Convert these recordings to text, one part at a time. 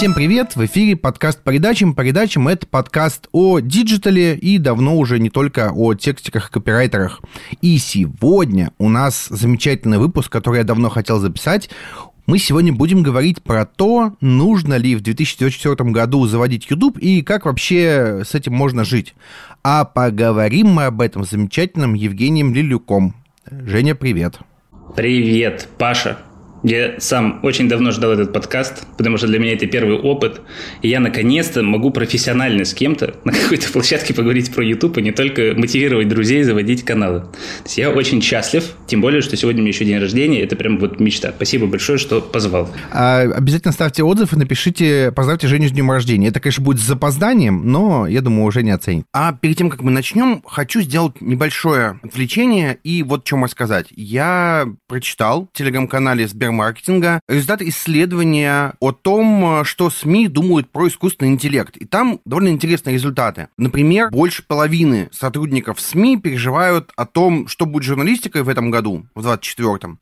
Всем привет! В эфире подкаст «По редачам». Это подкаст о диджитале и давно уже не только о текстиках и копирайтерах. И сегодня у нас замечательный выпуск, который я давно хотел записать. Мы сегодня будем говорить про то, нужно ли в 2024 году заводить YouTube и как вообще с этим можно жить. А поговорим мы об этом с замечательным Евгением Лилюком. Женя, привет! Привет, Паша! Я сам очень давно ждал этот подкаст, потому что для меня это первый опыт, и я наконец-то могу профессионально с кем-то на какой-то площадке поговорить про YouTube, и не только мотивировать друзей заводить каналы. То есть я очень счастлив, тем более, что сегодня у меня еще день рождения, это прям вот мечта. Спасибо большое, что позвал. Обязательно ставьте отзыв и напишите, поздравьте Женю с днем рождения. Это, конечно, будет с запозданием, но, я думаю, Женя оценит. А перед тем, как мы начнем, хочу сделать небольшое отвлечение и вот что рассказать. Я прочитал в телеграм-канале Сбермаркетинга результаты исследования о том, что СМИ думают про искусственный интеллект. И там довольно интересные результаты. Например, больше половины сотрудников СМИ переживают о том, что будет с журналистикой в этом году, в 2024.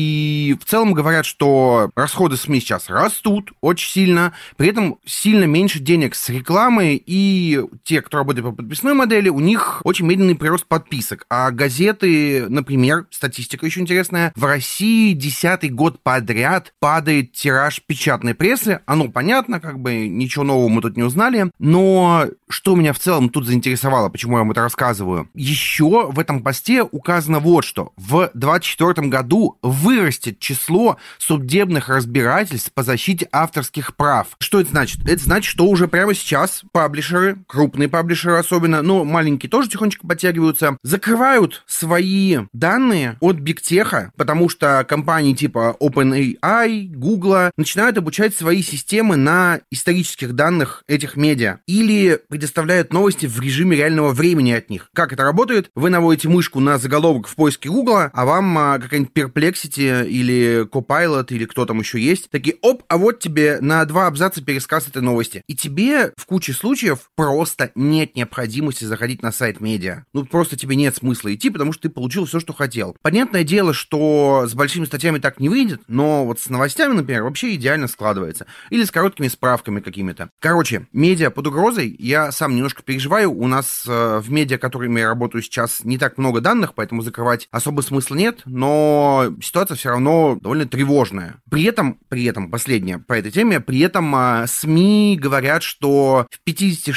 И в целом говорят, что расходы СМИ сейчас растут очень сильно, при этом сильно меньше денег с рекламой, и те, кто работает по подписной модели, у них очень медленный прирост подписок. А газеты, например, статистика еще интересная, в России 10-й год подряд падает тираж печатной прессы. Оно понятно, как бы ничего нового мы тут не узнали. Но что меня в целом тут заинтересовало, почему я вам это рассказываю? Еще в этом посте указано вот что. В 2024 году вырастет число судебных разбирательств по защите авторских прав. Что это значит? Это значит, что уже прямо сейчас паблишеры, крупные паблишеры особенно, но маленькие тоже тихонечко подтягиваются, закрывают свои данные от бигтеха, потому что компании типа OpenAI, Google начинают обучать свои системы на исторических данных этих медиа или предоставляют новости в режиме реального времени от них. Как это работает? Вы наводите мышку на заголовок в поиске Google, а вам какая-нибудь Perplexity или Copilot или кто там еще есть, такие, оп, а вот тебе на 2 абзаца пересказ этой новости. И тебе в куче случаев просто нет необходимости заходить на сайт медиа. Ну, просто тебе нет смысла идти, потому что ты получил все, что хотел. Понятное дело, что с большими статьями так не выйдет, но вот с новостями, например, вообще идеально складывается. Или с короткими справками какими-то. Короче, медиа под угрозой. Я сам немножко переживаю. У нас в медиа, которыми я работаю сейчас, не так много данных, поэтому закрывать особо смысла нет, но ситуация все равно довольно тревожная. При этом, последнее по этой теме, при этом СМИ говорят, что в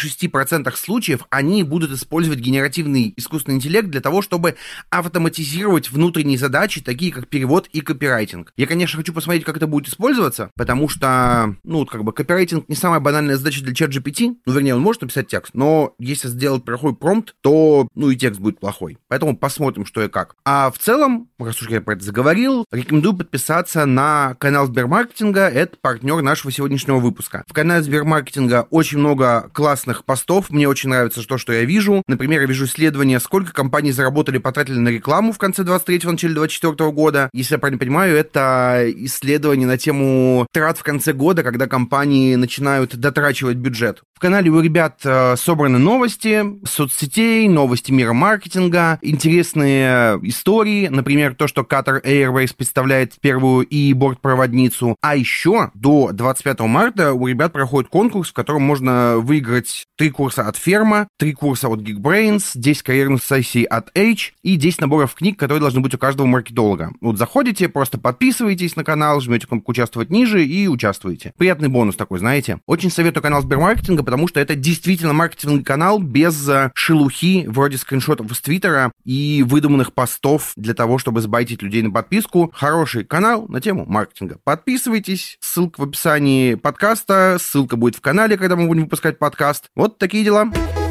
56% случаев они будут использовать генеративный искусственный интеллект для того, чтобы автоматизировать внутренние задачи, такие как перевод и копирайтинг. Я, конечно, хочу посмотреть, как это будет использоваться, потому что, копирайтинг не самая банальная задача для ChatGPT. Вернее, он может написать текст, но если сделать плохой промпт, то, и текст будет плохой. Поэтому посмотрим, что и как. А в целом, раз уж я про это заговорил, рекомендую подписаться на канал Сбермаркетинга. Это партнер нашего сегодняшнего выпуска. В канале Сбермаркетинга очень много классных постов. Мне очень нравится то, что я вижу. Например, я вижу исследование, сколько компаний заработали, потратили на рекламу в конце 23-го, начале 24 года. Если я правильно понимаю, это исследование на тему трат в конце года, когда компании начинают дотрачивать бюджет. В канале у ребят собраны новости соцсетей, новости мира маркетинга, интересные истории, например, то, что Qatar Airways представляет первую бортпроводницу. А еще до 25 марта у ребят проходит конкурс, в котором можно выиграть 3 курса от Ферма, 3 курса от Geekbrains, 10 карьерных сессий от Edge и 10 наборов книг, которые должны быть у каждого маркетолога. Вот заходите, просто подписывайтесь на канал, жмете кнопку «Участвовать» ниже и участвуете. Приятный бонус такой, знаете. Очень советую канал Сбермаркетинга, потому что это действительно маркетинговый канал без шелухи, вроде скриншотов из Твиттера и выдуманных постов для того, чтобы сбайтить людей на подписку. Хороший канал на тему маркетинга. Подписывайтесь, ссылка в описании подкаста, ссылка будет в канале, когда мы будем выпускать подкаст. Вот такие дела.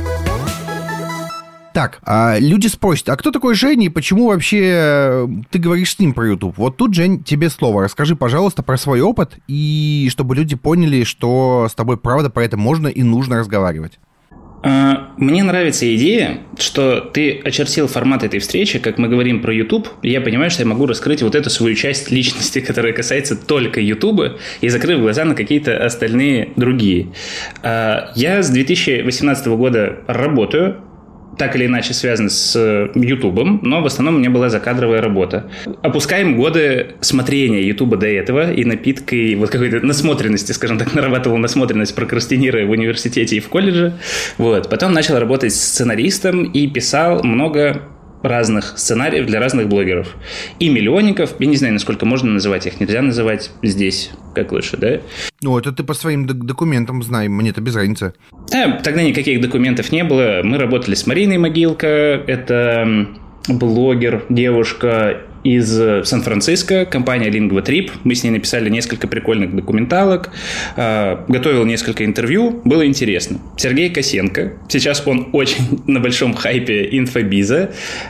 Так, люди спросят, а кто такой Женя и почему вообще ты говоришь с ним про YouTube? Вот тут, Жень, тебе слово. Расскажи, пожалуйста, про свой опыт, и чтобы люди поняли, что с тобой правда про это можно и нужно разговаривать. Мне нравится идея, что ты очертил формат этой встречи, как мы говорим про YouTube, и я понимаю, что я могу раскрыть вот эту свою часть личности, которая касается только YouTube, и закрыв глаза на какие-то остальные другие. Я с 2018 года работаю так или иначе связаны с Ютубом, но в основном у меня была закадровая работа. Опускаем годы смотрения Ютуба до этого и напиткой вот какой-то насмотренности, скажем так, нарабатывал насмотренность, прокрастинируя в университете и в колледже. Вот. Потом начал работать сценаристом и писал много разных сценариев для разных блогеров. И миллионников, я не знаю, насколько можно называть их, нельзя называть здесь, как лучше, да? Ну, это ты по своим документам знай, мне-то без разницы. Да, тогда никаких документов не было. Мы работали с Мариной Могилко, это блогер, девушка из Сан-Франциско, компания LinguaTrip. Мы с ней написали несколько прикольных документалок, готовил несколько интервью, было интересно. Сергей Косенко, сейчас он очень на большом хайпе инфобиза,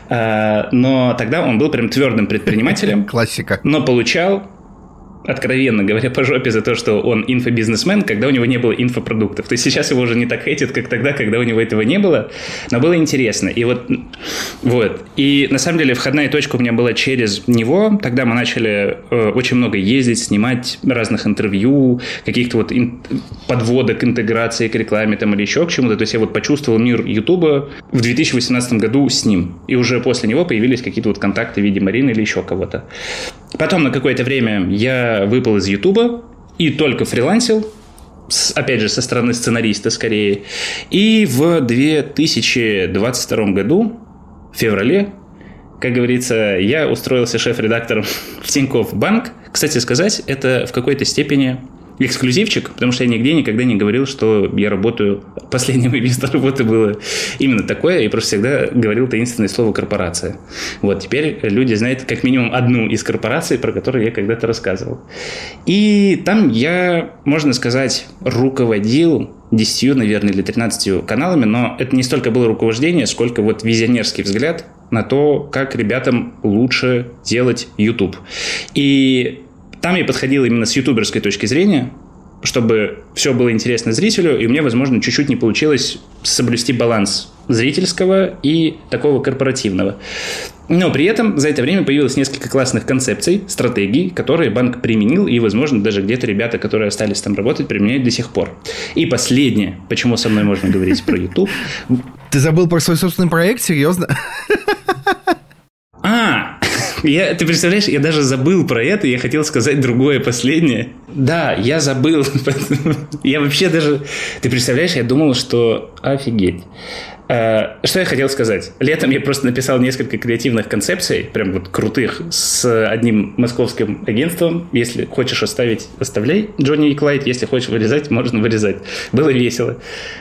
но тогда он был прям твердым предпринимателем. Классика. Но получал, откровенно говоря, по жопе за то, что он инфобизнесмен, когда у него не было инфопродуктов. То есть сейчас его уже не так хейтят, как тогда, когда у него этого не было. Но было интересно. И вот. И на самом деле входная точка у меня была через него. Тогда мы начали очень много ездить, снимать разных интервью, каких-то вот подводок, интеграции к рекламе там, или еще к чему-то. То есть я вот почувствовал мир Ютуба в 2018 году с ним. И уже после него появились какие-то вот контакты в виде Марины или еще кого-то. Потом на какое-то время я выпал из Ютуба и только фрилансил, опять же, со стороны сценариста скорее. И в 2022 году, в феврале, как говорится, я устроился шеф-редактором в Тинькофф Банк. Кстати сказать, это в какой-то степени эксклюзивчик, потому что я нигде никогда не говорил, что я работаю. Последнее мое место работы было именно такое, и просто всегда говорил таинственное слово «корпорация». Вот, теперь люди знают как минимум одну из корпораций, про которую я когда-то рассказывал. И там я, можно сказать, руководил 10, наверное, или 13 каналами, но это не столько было руковождение, сколько вот визионерский взгляд на то, как ребятам лучше делать YouTube. И там я подходил именно с ютуберской точки зрения, чтобы все было интересно зрителю, и у меня, возможно, чуть-чуть не получилось соблюсти баланс зрительского и такого корпоративного. Но при этом за это время появилось несколько классных концепций, стратегий, которые банк применил, и, возможно, даже где-то ребята, которые остались там работать, применяют до сих пор. И последнее, почему со мной можно говорить про YouTube. Ты забыл про свой собственный проект? Серьезно? Ты представляешь, я даже забыл про это, я хотел сказать другое последнее. Да, я забыл. Я вообще даже... Ты представляешь, я думал, что... Офигеть. Что я хотел сказать? Летом я просто написал несколько креативных концепций, прям вот крутых, с одним московским агентством. Если хочешь оставить, оставляй, Джонни и Клайд. Если хочешь вырезать, можно вырезать. Было весело.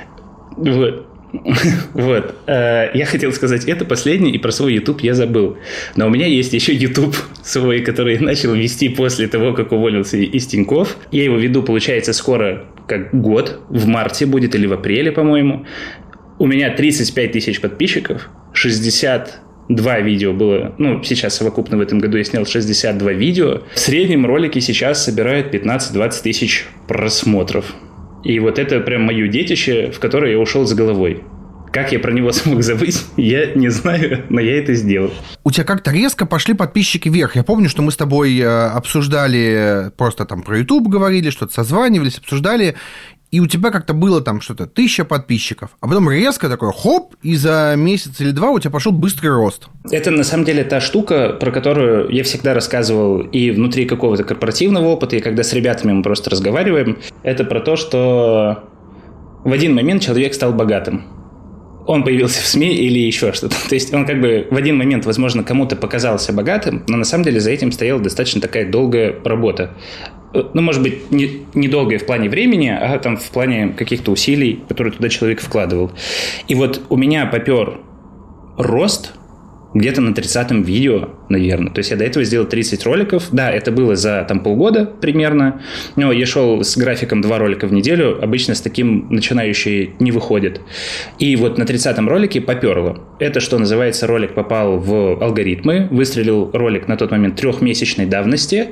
Вот. Я хотел сказать это последнее, и про свой YouTube я забыл. Но у меня есть еще YouTube свой, который я начал вести после того, как уволился из Тинькофф. Я его веду, получается, скоро, как год, в марте будет или в апреле, по-моему. У меня 35 тысяч подписчиков, 62 видео было, сейчас совокупно в этом году я снял 62 видео. В среднем ролики сейчас собирают 15-20 тысяч просмотров. И вот это прям мое детище, в которое я ушел с головой. Как я про него смог забыть, я не знаю, но я это сделал. У тебя как-то резко пошли подписчики вверх. Я помню, что мы с тобой обсуждали, просто там про YouTube говорили, что-то созванивались, обсуждали. И у тебя как-то было там что-то 1000 подписчиков, а потом резко такой хоп, и за месяц или два у тебя пошел быстрый рост. Это на самом деле та штука, про которую я всегда рассказывал и внутри какого-то корпоративного опыта, и когда с ребятами мы просто разговариваем. Это про то, что в один момент человек стал богатым. Он появился в СМИ или еще что-то. То есть он как бы в один момент, возможно, кому-то показался богатым, но на самом деле за этим стояла достаточно такая долгая работа. Может быть, не долгое в плане времени, а там в плане каких-то усилий, которые туда человек вкладывал. И вот у меня попер рост где-то на 30-м видео, наверное. То есть я до этого сделал 30 роликов. Да, это было за полгода примерно. Но я шел с графиком 2 ролика в неделю. Обычно с таким начинающие не выходят. И вот на 30-м ролике поперло. Это, что называется, ролик попал в алгоритмы. Выстрелил ролик на тот момент 3-месячной давности.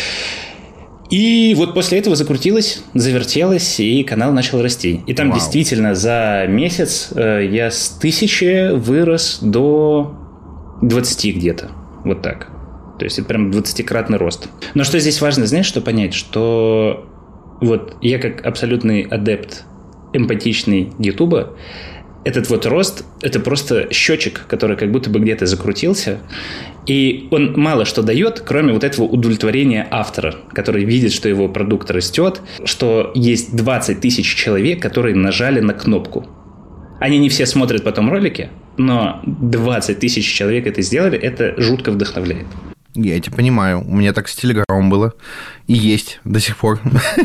И вот после этого закрутилось, завертелось, и канал начал расти. И там действительно за месяц я с 1000 вырос до 20 где-то. Вот так. То есть это прям 20-кратный рост. Но что здесь важно, знаешь, что понять? Что вот я как абсолютный адепт эмпатичный Ютуба, этот вот рост – это просто счетчик, который как будто бы где-то закрутился, и он мало что дает, кроме вот этого удовлетворения автора, который видит, что его продукт растет, что есть 20 тысяч человек, которые нажали на кнопку. Они не все смотрят потом ролики, но 20 тысяч человек это сделали, это жутко вдохновляет. Я тебя понимаю. У меня так с Телеграмом было. И есть до сих пор.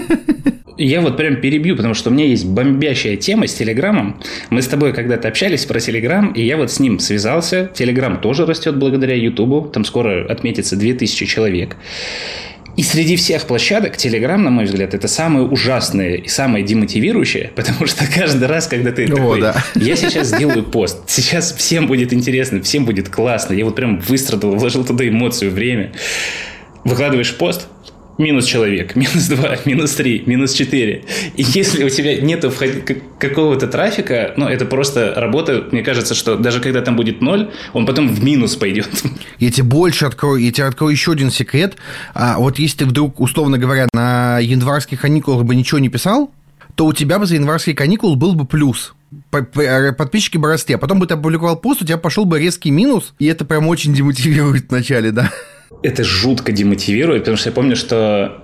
Я вот прям перебью, потому что у меня есть бомбящая тема с Телеграмом. Мы с тобой когда-то общались про Телеграм, и я вот с ним связался. Телеграм тоже растет благодаря Ютубу. Там скоро отметится 2000 человек. И среди всех площадок Телеграм, на мой взгляд, это самое ужасное и самое демотивирующее, потому что каждый раз, когда ты такой, я сейчас сделаю пост, сейчас всем будет интересно, всем будет классно, я вот прям выстрадал, вложил туда эмоцию, время, выкладываешь пост, минус человек, минус 2, минус 3, минус 4. И если у тебя нету какого-то трафика, ну, это просто работа, мне кажется, что даже когда там будет 0, он потом в минус пойдет. Я тебе больше открою, я тебе открою еще один секрет. Вот если ты вдруг, условно говоря, на январских каникулах бы ничего не писал, то у тебя бы за январские каникулы был бы плюс. Подписчики бы росли. А потом бы ты опубликовал пост, у тебя пошел бы резкий минус, и это прям очень демотивирует вначале, да. Это жутко демотивирует, потому что я помню, что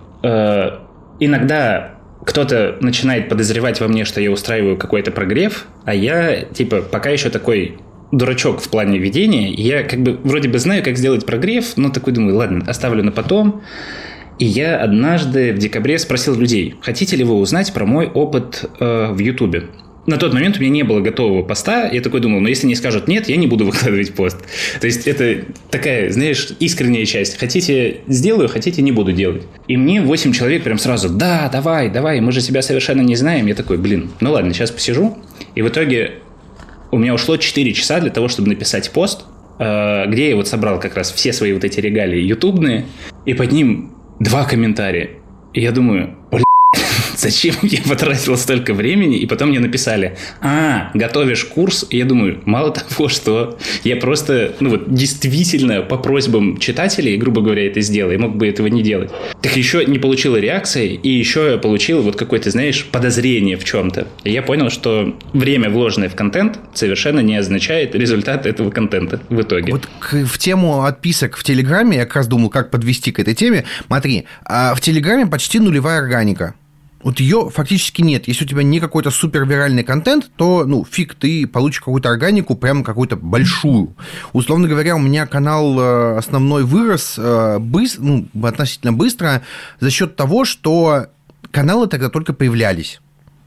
иногда кто-то начинает подозревать во мне, что я устраиваю какой-то прогрев, а я, типа, пока еще такой дурачок в плане ведения, и я как бы вроде бы знаю, как сделать прогрев, но такой думаю, ладно, оставлю на потом. И я однажды в декабре спросил людей, хотите ли вы узнать про мой опыт в Ютубе? На тот момент у меня не было готового поста, я такой думал, но если не скажут нет, я не буду выкладывать пост. То есть это такая, знаешь, искренняя часть. Хотите сделаю, хотите не буду делать. И мне 8 человек прям сразу, да, давай, мы же тебя совершенно не знаем. Я такой, ну ладно, сейчас посижу. И в итоге у меня ушло 4 часа для того, чтобы написать пост, где я вот собрал как раз все свои вот эти регалии ютубные, и под ним 2 комментария. И я думаю, зачем я потратил столько времени? И потом мне написали, готовишь курс? И я думаю, мало того, что я просто, действительно по просьбам читателей, грубо говоря, это сделал, я мог бы этого не делать. Так еще не получила реакции, и еще я получил вот какое-то, знаешь, подозрение в чем-то. И я понял, что время, вложенное в контент, совершенно не означает результат этого контента в итоге. Вот в тему отписок в Телеграме, я как раз думал, как подвести к этой теме. Смотри, в Телеграме почти нулевая органика. Вот ее фактически нет. Если у тебя не какой-то супервиральный контент, то, фиг ты получишь какую-то органику, прям какую-то большую. Условно говоря, у меня канал основной вырос относительно быстро за счет того, что каналы тогда только появлялись.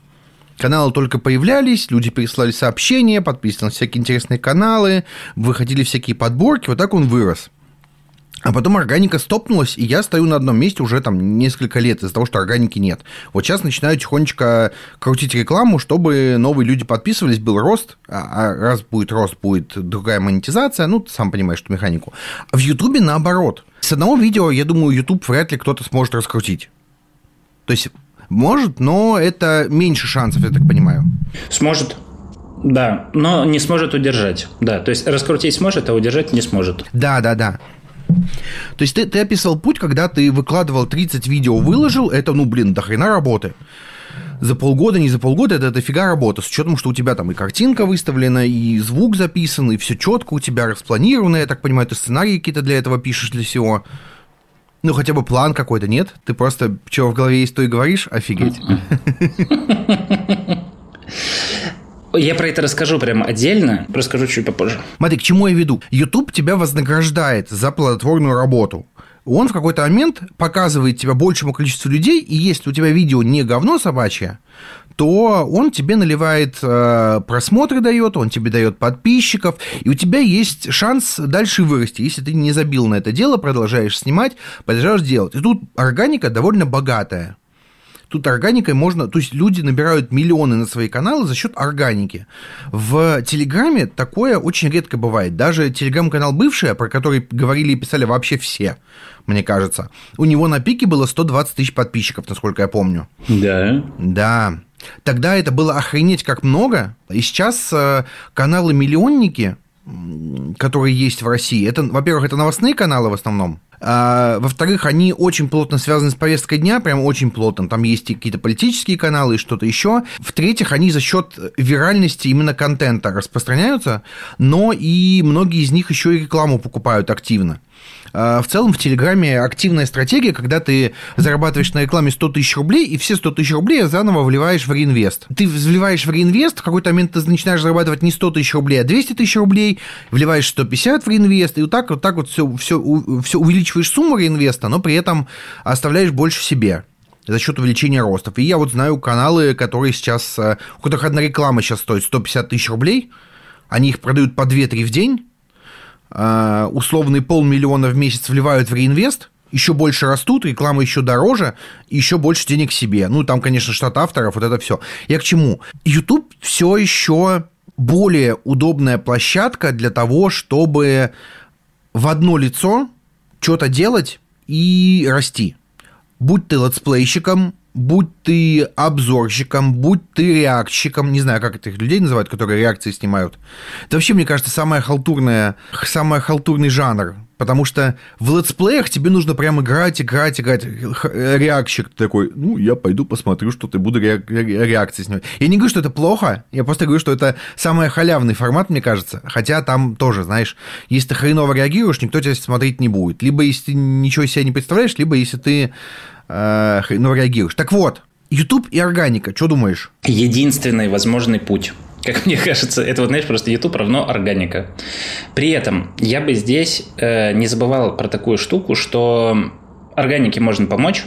Люди присылали сообщения, подписывались на всякие интересные каналы, выходили всякие подборки, вот так он вырос. А потом органика стопнулась, и я стою на одном месте уже там несколько лет из-за того, что органики нет. Вот сейчас начинаю тихонечко крутить рекламу, чтобы новые люди подписывались, был рост, а раз будет рост, будет другая монетизация, ты сам понимаешь эту механику. А в Ютубе наоборот. С одного видео, я думаю, Ютуб вряд ли кто-то сможет раскрутить. То есть может, но это меньше шансов, я так понимаю. Сможет. Да, но не сможет удержать. Да, то есть раскрутить сможет, а удержать не сможет. Да. То есть ты описывал путь, когда ты выкладывал 30 видео, выложил, это, до хрена работы. За полгода, не за полгода, это дофига работа, с учетом, что у тебя там и картинка выставлена, и звук записан, и все четко у тебя распланировано, я так понимаю, ты сценарии какие-то для этого пишешь, для всего. Хотя бы план какой-то, нет? Ты просто, что в голове есть, то и говоришь, офигеть. Я про это расскажу прямо отдельно, расскажу чуть попозже. Смотри, к чему я веду. YouTube тебя вознаграждает за плодотворную работу. Он в какой-то момент показывает тебя большему количеству людей, и если у тебя видео не говно собачье, то он тебе наливает просмотры дает, он тебе дает подписчиков, и у тебя есть шанс дальше вырасти. Если ты не забил на это дело, продолжаешь снимать, продолжаешь делать. И тут органика довольно богатая. Тут органикой можно... То есть люди набирают миллионы на свои каналы за счет органики. В Телеграме такое очень редко бывает. Даже Телеграм-канал бывший, про который говорили и писали вообще все, мне кажется, у него на пике было 120 тысяч подписчиков, насколько я помню. Да. Да. Тогда это было охренеть как много. И сейчас каналы-миллионники, которые есть в России, это, во-первых, это новостные каналы в основном. Во-вторых, они очень плотно связаны с повесткой дня, прям очень плотно. Там есть и какие-то политические каналы и что-то еще. В-третьих, они за счет виральности именно контента распространяются, но и многие из них еще и рекламу покупают активно. В целом в Телеграме активная стратегия, когда ты зарабатываешь на рекламе 100 тысяч рублей, и все 100 тысяч рублей заново вливаешь в реинвест. Ты вливаешь в реинвест, в какой-то момент ты начинаешь зарабатывать не 100 тысяч рублей, а 200 тысяч рублей, вливаешь 150 в реинвест, и вот так все увеличиваешь сумму реинвеста, но при этом оставляешь больше себе за счет увеличения ростов. И я вот знаю каналы, которые сейчас, у которых одна реклама сейчас стоит 150 тысяч рублей, они их продают по 2-3 в день, условный 500 000 в месяц вливают в реинвест, еще больше растут, реклама еще дороже, и еще больше денег себе. Ну, там, конечно, штат авторов, вот это все. Я к чему? YouTube все еще более удобная площадка для того, чтобы в одно лицо что-то делать и расти. Будь ты летсплейщиком, будь ты обзорщиком, будь ты реакщиком, не знаю, как этих людей называют, которые реакции снимают. Это вообще, мне кажется, самый халтурный жанр, потому что в летсплеях тебе нужно прям играть. Реакщик такой, ну, я пойду посмотрю, что ты буду реакции снимать. Я не говорю, что это плохо, я просто говорю, что это самый халявный формат, мне кажется, хотя там тоже, знаешь, если ты хреново реагируешь, никто тебя смотреть не будет. Либо если ты ничего из себя не представляешь, либо если ты реагируешь. Так вот, YouTube и органика, что думаешь? Единственный возможный путь. Как мне кажется, это вот, знаешь, просто YouTube равно органика. При этом я бы здесь не забывал про такую штуку, что органике можно помочь.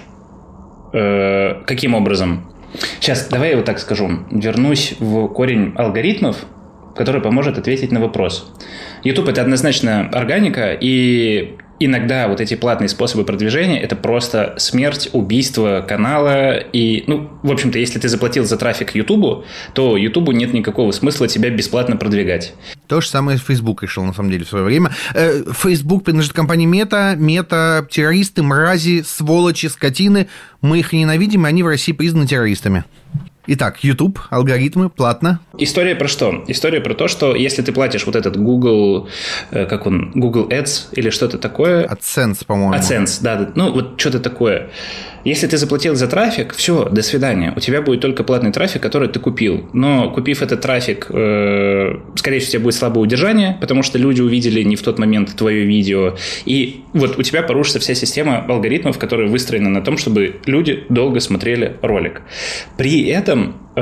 Каким образом? Сейчас, давай я вот так скажу. Вернусь в корень алгоритмов, который поможет ответить на вопрос. YouTube – это однозначно органика, и иногда вот эти платные способы продвижения – это просто смерть, убийство канала. И, ну, в общем-то, если ты заплатил за трафик YouTube, то YouTube нет никакого смысла тебя бесплатно продвигать. То же самое Facebook решил, на самом деле, в свое время. Facebook принадлежит компании Meta. Meta – террористы, мрази, сволочи, скотины. Мы их ненавидим, и они в России признаны террористами. Итак, YouTube, алгоритмы, платно. История про что? История про то, что если ты платишь вот этот Google, Google Ads или что-то такое... AdSense, по-моему. AdSense, да. Ну, вот что-то такое. Если ты заплатил за трафик, все, до свидания. У тебя будет только платный трафик, который ты купил. Но купив этот трафик, скорее всего, у тебя будет слабое удержание, потому что люди увидели не в тот момент твое видео. И вот у тебя порушится вся система алгоритмов, которая выстроена на том, чтобы люди долго смотрели ролик. При этом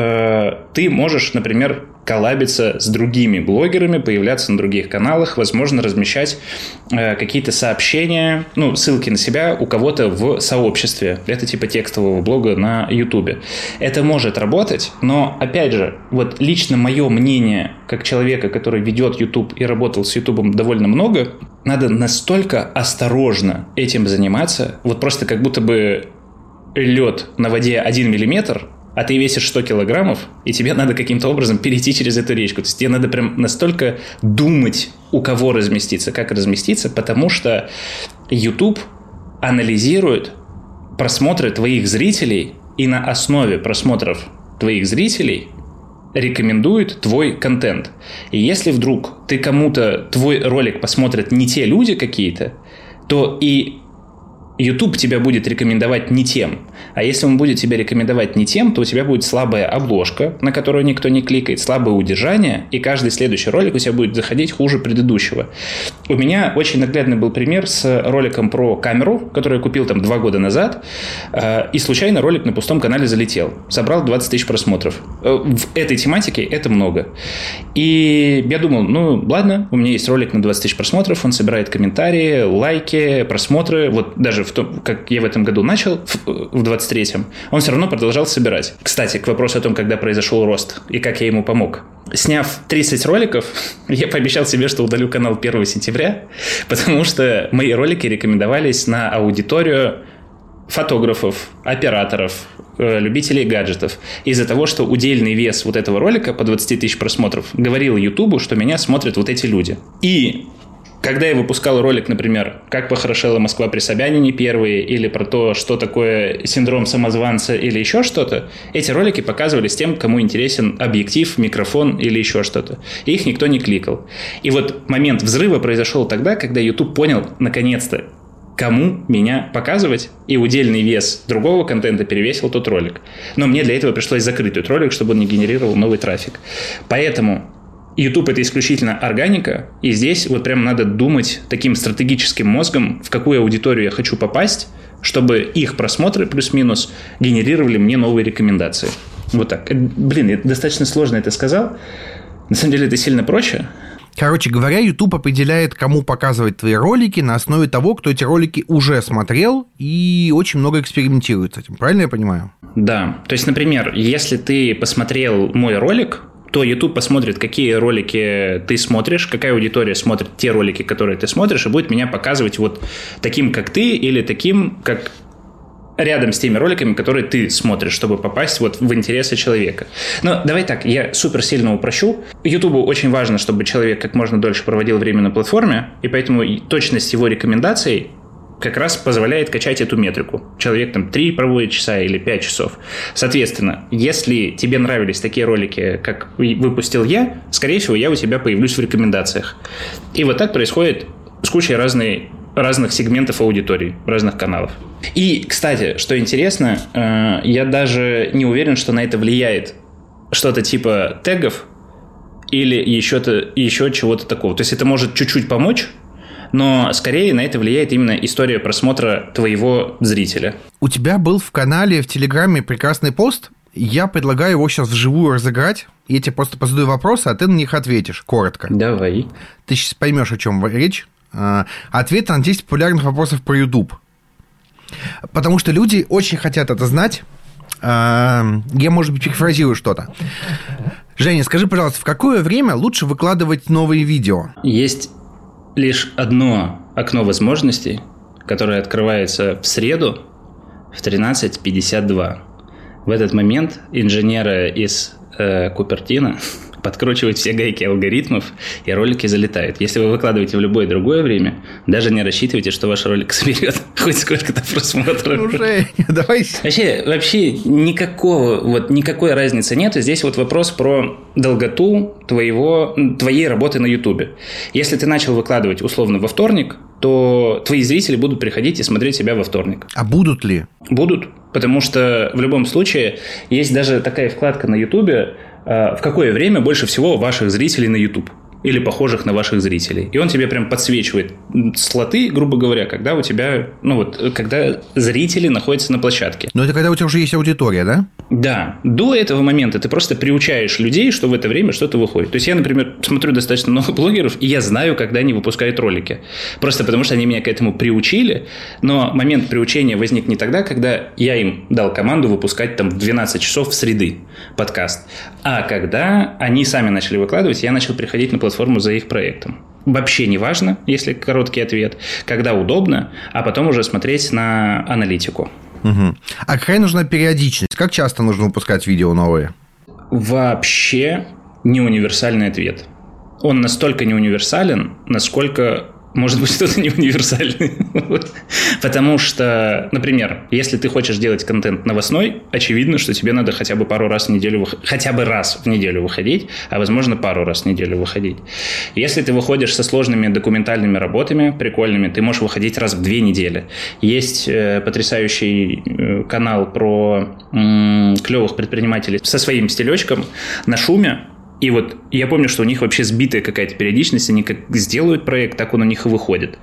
ты можешь, например, коллабиться с другими блогерами, появляться на других каналах, возможно, размещать какие-то сообщения, ну, ссылки на себя у кого-то в сообществе. Это типа текстового блога на YouTube. Это может работать, но, опять же, вот лично мое мнение, как человека, который ведет YouTube и работал с YouTube довольно много, надо настолько осторожно этим заниматься, вот просто как будто бы лед на воде 1 миллиметр, а ты весишь 100 килограммов, и тебе надо каким-то образом перейти через эту речку. То есть тебе надо прям настолько думать, у кого разместиться, как разместиться, потому что YouTube анализирует просмотры твоих зрителей и на основе просмотров твоих зрителей рекомендует твой контент. И если вдруг ты кому-то твой ролик посмотрят не те люди какие-то, то и YouTube тебя будет рекомендовать не тем. А если он будет тебя рекомендовать не тем, то у тебя будет слабая обложка, на которую никто не кликает, слабое удержание, и каждый следующий ролик у тебя будет заходить хуже предыдущего. У меня очень наглядный был пример с роликом про камеру, который я купил там 2 года назад, и случайно ролик на пустом канале залетел. Собрал 20 тысяч просмотров. В этой тематике это много. И я думал, ну ладно, у меня есть ролик на 20 тысяч просмотров, он собирает комментарии, лайки, просмотры. Вот даже в том, как я в этом году начал, в 23-м, он все равно продолжал собирать. Кстати, к вопросу о том, когда произошел рост и как я ему помог. Сняв 30 роликов, я пообещал себе, что удалю канал 1 сентября, потому что мои ролики рекомендовались на аудиторию фотографов, операторов, любителей гаджетов. Из-за того, что удельный вес вот этого ролика по 20 тысяч просмотров говорил Ютубу, что меня смотрят вот эти люди. И когда я выпускал ролик, например, «Как похорошела Москва при Собянине» первые, или про то, что такое синдром самозванца, или еще что-то, эти ролики показывались тем, кому интересен объектив, микрофон или еще что-то. И их никто не кликал. И вот момент взрыва произошел тогда, когда YouTube понял, наконец-то, кому меня показывать, и удельный вес другого контента перевесил тот ролик. Но мне для этого пришлось закрыть тот ролик, чтобы он не генерировал новый трафик. Поэтому YouTube — это исключительно органика, и здесь вот прям надо думать таким стратегическим мозгом, в какую аудиторию я хочу попасть, чтобы их просмотры плюс-минус генерировали мне новые рекомендации. Вот так. Блин, я достаточно сложно это сказал. На самом деле это сильно проще. Короче говоря, YouTube определяет, кому показывать твои ролики на основе того, кто эти ролики уже смотрел и очень много экспериментирует с этим. Правильно я понимаю? Да. То есть, например, если ты посмотрел мой ролик, то YouTube посмотрит, какие ролики ты смотришь, какая аудитория смотрит те ролики, которые ты смотришь, и будет меня показывать вот таким, как ты, или таким, как рядом с теми роликами, которые ты смотришь, чтобы попасть вот в интересы человека. Но давай так, я супер сильно упрощу. YouTube очень важно, чтобы человек как можно дольше проводил время на платформе, и поэтому точность его рекомендаций как раз позволяет качать эту метрику. Человек там 3 проводит часа или 5 часов. Соответственно, если тебе нравились такие ролики, как выпустил я, скорее всего, я у тебя появлюсь в рекомендациях. И вот так происходит с кучей разных сегментов аудитории, разных каналов. И, кстати, что интересно, я даже не уверен, что на это влияет что-то типа тегов или еще чего-то такого. То есть это может чуть-чуть помочь, но скорее на это влияет именно история просмотра твоего зрителя. У тебя был в канале в Телеграме прекрасный пост. Я предлагаю его сейчас вживую разыграть. Я тебе просто позадаю вопросы, а ты на них ответишь коротко. Давай. Ты сейчас поймешь, о чем речь. Ответ на 10 популярных вопросов про YouTube. Потому что люди очень хотят это знать. Я, может быть, перефразирую что-то. Женя, скажи, пожалуйста, в какое время лучше выкладывать новые видео? Есть лишь одно окно возможностей, которое открывается в среду в 13:52. В этот момент инженеры из Купертино подкручивают все гайки алгоритмов, и ролики залетают. Если вы выкладываете в любое другое время, даже не рассчитывайте, что ваш ролик соберет хоть сколько-то просмотров. Ну, Женя, давай. Вообще никакой разницы нет. Здесь вот вопрос про долготу твоей работы на YouTube. Если ты начал выкладывать условно во вторник, то твои зрители будут приходить и смотреть тебя во вторник. А будут ли? Будут, потому что в любом случае есть даже такая вкладка на YouTube, в какое время больше всего ваших зрителей на YouTube или похожих на ваших зрителей. И он тебе прям подсвечивает слоты, грубо говоря, когда у тебя, когда зрители находятся на площадке. Но это когда у тебя уже есть аудитория, да? Да. До этого момента ты просто приучаешь людей, что в это время что-то выходит. То есть я, например, смотрю достаточно много блогеров, и я знаю, когда они выпускают ролики. Просто потому, что они меня к этому приучили, но момент приучения возник не тогда, когда я им дал команду выпускать там в 12 часов в среды подкаст, а когда они сами начали выкладывать, я начал приходить на платформу за их проектом. Вообще не важно, если короткий ответ, когда удобно, а потом уже смотреть на аналитику. Угу. А какая нужна периодичность? Как часто нужно выпускать видео новые? Вообще не универсальный ответ. Он настолько не универсален, насколько может быть что-то не универсальное. Потому что, например, если ты хочешь делать контент новостной, очевидно, что тебе надо хотя бы раз в неделю выходить, а возможно пару раз в неделю выходить. Если ты выходишь со сложными документальными работами, прикольными, ты можешь выходить раз в 2 недели. Есть потрясающий канал про клевых предпринимателей со своим стилечком на Шуме. И вот я помню, что у них вообще сбитая какая-то периодичность, они как сделают проект, так он у них и выходит.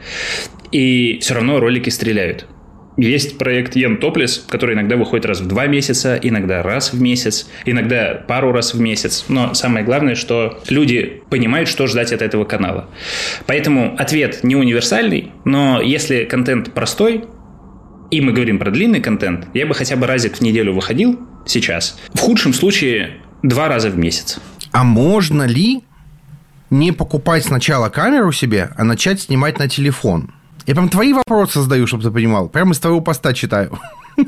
И все равно ролики стреляют. Есть проект Йен Топлес, который иногда выходит раз в 2 месяца, иногда раз в месяц, иногда пару раз в месяц. Но самое главное, что люди понимают, что ждать от этого канала. Поэтому ответ не универсальный, но если контент простой, и мы говорим про длинный контент, я бы хотя бы разик в неделю выходил сейчас. В худшем случае 2 раза в месяц. А можно ли не покупать сначала камеру себе, а начать снимать на телефон? Я прям твои вопросы задаю, чтобы ты понимал. Прямо из твоего поста читаю.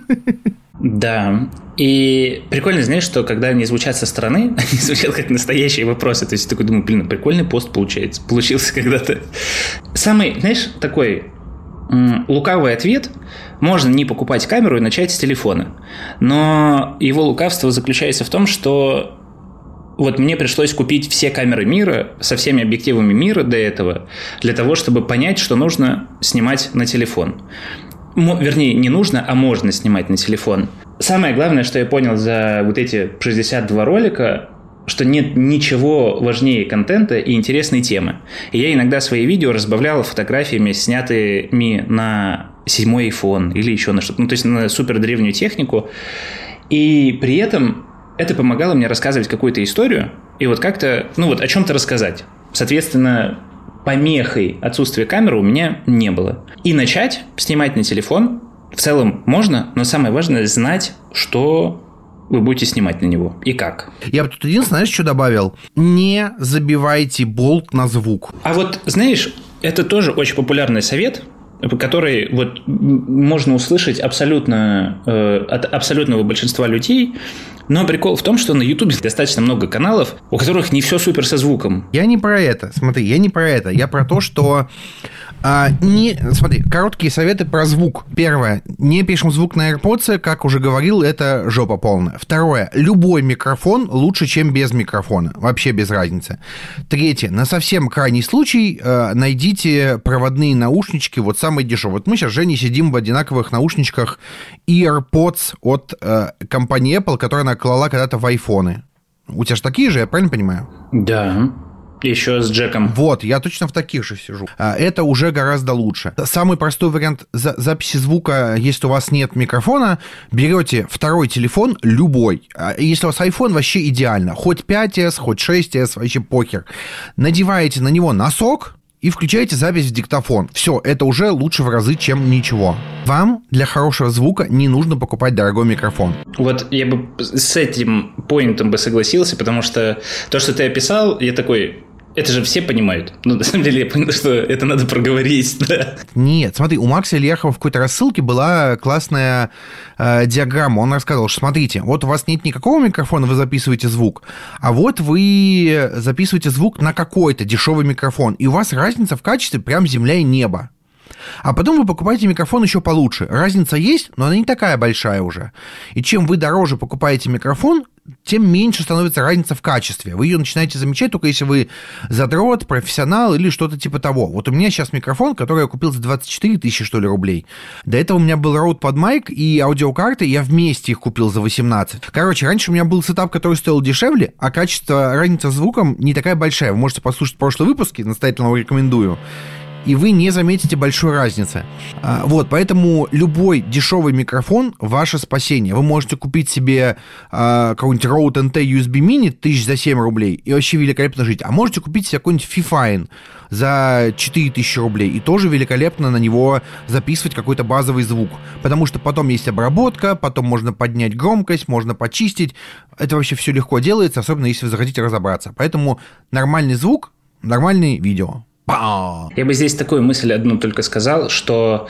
Да. И прикольно, знаешь, что когда они звучат со стороны, они звучат как настоящие вопросы. То есть я такой думаю, прикольный пост получился когда-то. Самый, знаешь, такой лукавый ответ: можно не покупать камеру и начать с телефона. Но его лукавство заключается в том, что вот мне пришлось купить все камеры мира со всеми объективами мира до этого, для того, чтобы понять, что нужно снимать на телефон. Вернее, не нужно, а можно снимать на телефон. Самое главное, что я понял за вот эти 62 ролика, что нет ничего важнее контента и интересной темы. И я иногда свои видео разбавлял фотографиями, снятыми на 7-й iPhone или еще на что-то, то есть на супер древнюю технику. И при этом это помогало мне рассказывать какую-то историю и вот как-то, о чем-то рассказать. Соответственно, помехой отсутствия камеры у меня не было. И начать снимать на телефон в целом можно, но самое важное знать, что вы будете снимать на него и как. Я бы тут единственное, знаешь, что добавил? Не забивайте болт на звук. А вот, знаешь, это тоже очень популярный совет, который вот можно услышать абсолютно от абсолютного большинства людей. Но прикол в том, что на Ютубе достаточно много каналов, у которых не все супер со звуком. Я не про это. Смотри, я не про это. Я про то, что... Смотри, короткие советы про звук. Первое. Не пишем звук на AirPods, как уже говорил, это жопа полная. Второе. Любой микрофон лучше, чем без микрофона. Вообще без разницы. Третье. На совсем крайний случай найдите проводные наушнички, вот самые дешевые. Вот мы сейчас с Женей сидим в одинаковых наушничках AirPods от компании Apple, которая она клала когда-то в айфоны. У тебя же такие же, я правильно понимаю? Да. Еще с джеком. Вот, я точно в таких же сижу. Это уже гораздо лучше. Самый простой вариант записи звука, если у вас нет микрофона, берете второй телефон, любой. Если у вас iPhone, вообще идеально. Хоть 5S, хоть 6S, вообще похер. Надеваете на него носок и включаете запись в диктофон. Все, это уже лучше в разы, чем ничего. Вам для хорошего звука не нужно покупать дорогой микрофон. Вот я бы с этим поинтом бы согласился, потому что то, что ты описал, я такой... Это же все понимают. На самом деле, я понял, что это надо проговорить. Да. Нет, смотри, у Макса Ильяхова в какой-то рассылке была классная диаграмма. Он рассказывал, что смотрите, вот у вас нет никакого микрофона, вы записываете звук, а вот вы записываете звук на какой-то дешевый микрофон, и у вас разница в качестве прям земля и небо. А потом вы покупаете микрофон еще получше. Разница есть, но она не такая большая уже. И чем вы дороже покупаете микрофон, тем меньше становится разница в качестве. Вы ее начинаете замечать только если вы задрот, профессионал или что-то типа того. Вот у меня сейчас микрофон, который я купил за 24 тысячи, что ли, рублей. До этого у меня был Rode PodMic и аудиокарты, я вместе их купил за 18. Короче, раньше у меня был сетап, который стоил дешевле, а качество, разница звуком не такая большая. Вы можете послушать прошлые выпуски, настоятельно вам рекомендую. И вы не заметите большой разницы. Вот, поэтому любой дешевый микрофон – ваше спасение. Вы можете купить себе какой-нибудь Rode NT USB Mini 1000 за 7 рублей и вообще великолепно жить. А можете купить себе какой-нибудь Fifine за 4000 рублей и тоже великолепно на него записывать какой-то базовый звук. Потому что потом есть обработка, потом можно поднять громкость, можно почистить. Это вообще все легко делается, особенно если вы захотите разобраться. Поэтому нормальный звук, нормальное видео. Я бы здесь такую мысль одну только сказал, что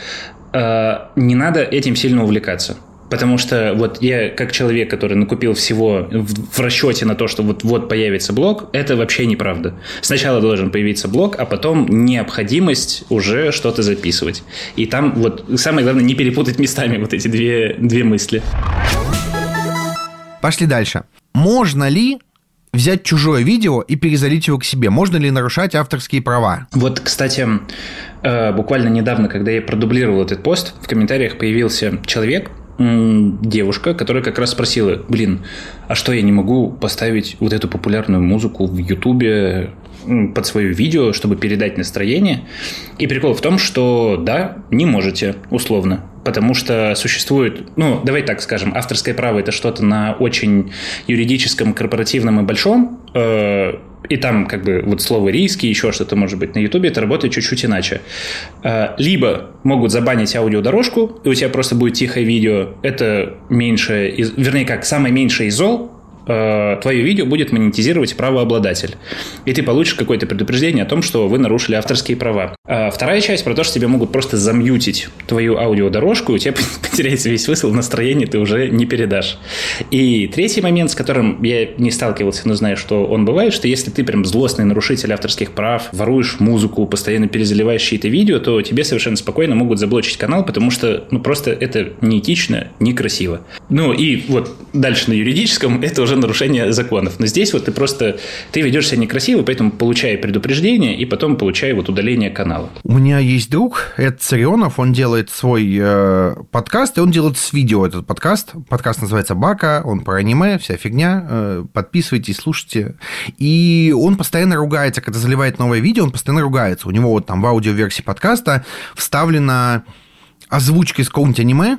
не надо этим сильно увлекаться. Потому что вот я, как человек, который накупил всего в расчете на то, что вот появится блог, это вообще неправда. Сначала должен появиться блог, а потом необходимость уже что-то записывать. И там вот самое главное не перепутать местами вот эти две мысли. Пошли дальше. Можно ли взять чужое видео и перезалить его к себе? Можно ли нарушать авторские права? Вот, кстати, буквально недавно, когда я продублировал этот пост, в комментариях появился человек, девушка, которая как раз спросила: а что, я не могу поставить вот эту популярную музыку в Ютубе под свое видео, чтобы передать настроение? И прикол в том, что да, не можете, условно. Потому что существует, давай так скажем, авторское право – это что-то на очень юридическом, корпоративном и большом, и там как бы вот слово «риски», еще что-то может быть на Ютубе, это работает чуть-чуть иначе. Либо могут забанить аудиодорожку, и у тебя просто будет тихое видео, это самое меньшее из зол, твое видео будет монетизировать правообладатель. И ты получишь какое-то предупреждение о том, что вы нарушили авторские права. Вторая часть про то, что тебе могут просто замьютить твою аудиодорожку, и у тебя потеряется весь смысл, настроение ты уже не передашь. И третий момент, с которым я не сталкивался, но знаю, что он бывает, что если ты прям злостный нарушитель авторских прав, воруешь музыку, постоянно перезаливаешь чьи-то видео, то тебе совершенно спокойно могут заблочить канал, потому что просто это неэтично, некрасиво. И вот дальше на юридическом это уже нарушение законов. Но здесь вот ты ведешь себя некрасиво, поэтому получай предупреждение и потом получай вот удаление канала. У меня есть друг, Эд Царионов, он делает свой подкаст, и он делает с видео этот подкаст. Подкаст называется «Бака», он про аниме, вся фигня. Подписывайтесь, слушайте. И он постоянно ругается, когда заливает новое видео, он постоянно ругается. У него вот там в аудиоверсии подкаста вставлена озвучка из какого-нибудь аниме,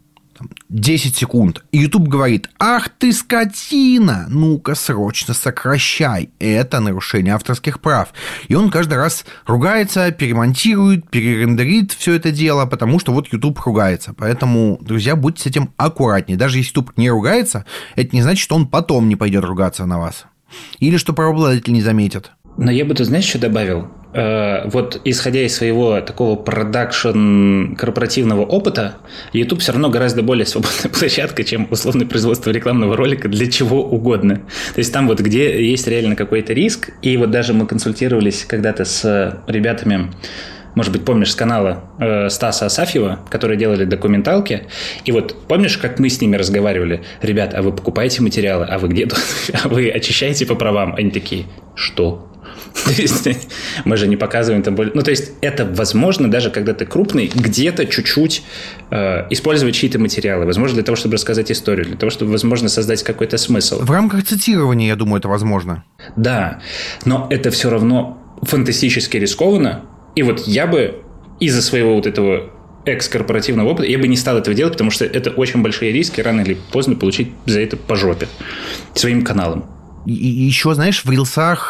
10 секунд. И YouTube говорит: ах ты скотина, ну-ка срочно сокращай. Это нарушение авторских прав. И он каждый раз ругается, перемонтирует, перерендерит все это дело, потому что вот YouTube ругается. Поэтому, друзья, будьте с этим аккуратнее. Даже если YouTube не ругается, это не значит, что он потом не пойдет ругаться на вас. Или что правообладатель не заметит. Но я бы тут, знаешь, что добавил? Вот исходя из своего такого корпоративного опыта, YouTube все равно гораздо более свободная площадка, чем условное производство рекламного ролика для чего угодно. То есть там вот где есть реально какой-то риск, и вот даже мы консультировались когда-то с ребятами, может быть, помнишь, с канала Стаса Асафьева, которые делали документалки, и вот помнишь, как мы с ними разговаривали? Ребят, а вы покупаете материалы? А вы где тут? А вы очищаете по правам? Они такие: что? То есть мы же не показываем там более... Ну, то есть это возможно, даже когда ты крупный, где-то чуть-чуть использовать чьи-то материалы. Возможно, для того, чтобы рассказать историю, для того, чтобы, возможно, создать какой-то смысл. В рамках цитирования, я думаю, это возможно. Да, но это все равно фантастически рискованно. И вот я бы из-за своего вот этого экс-корпоративного опыта, я бы не стал этого делать, потому что это очень большие риски, рано или поздно получить за это по жопе своим каналом. И еще, знаешь, в рилсах,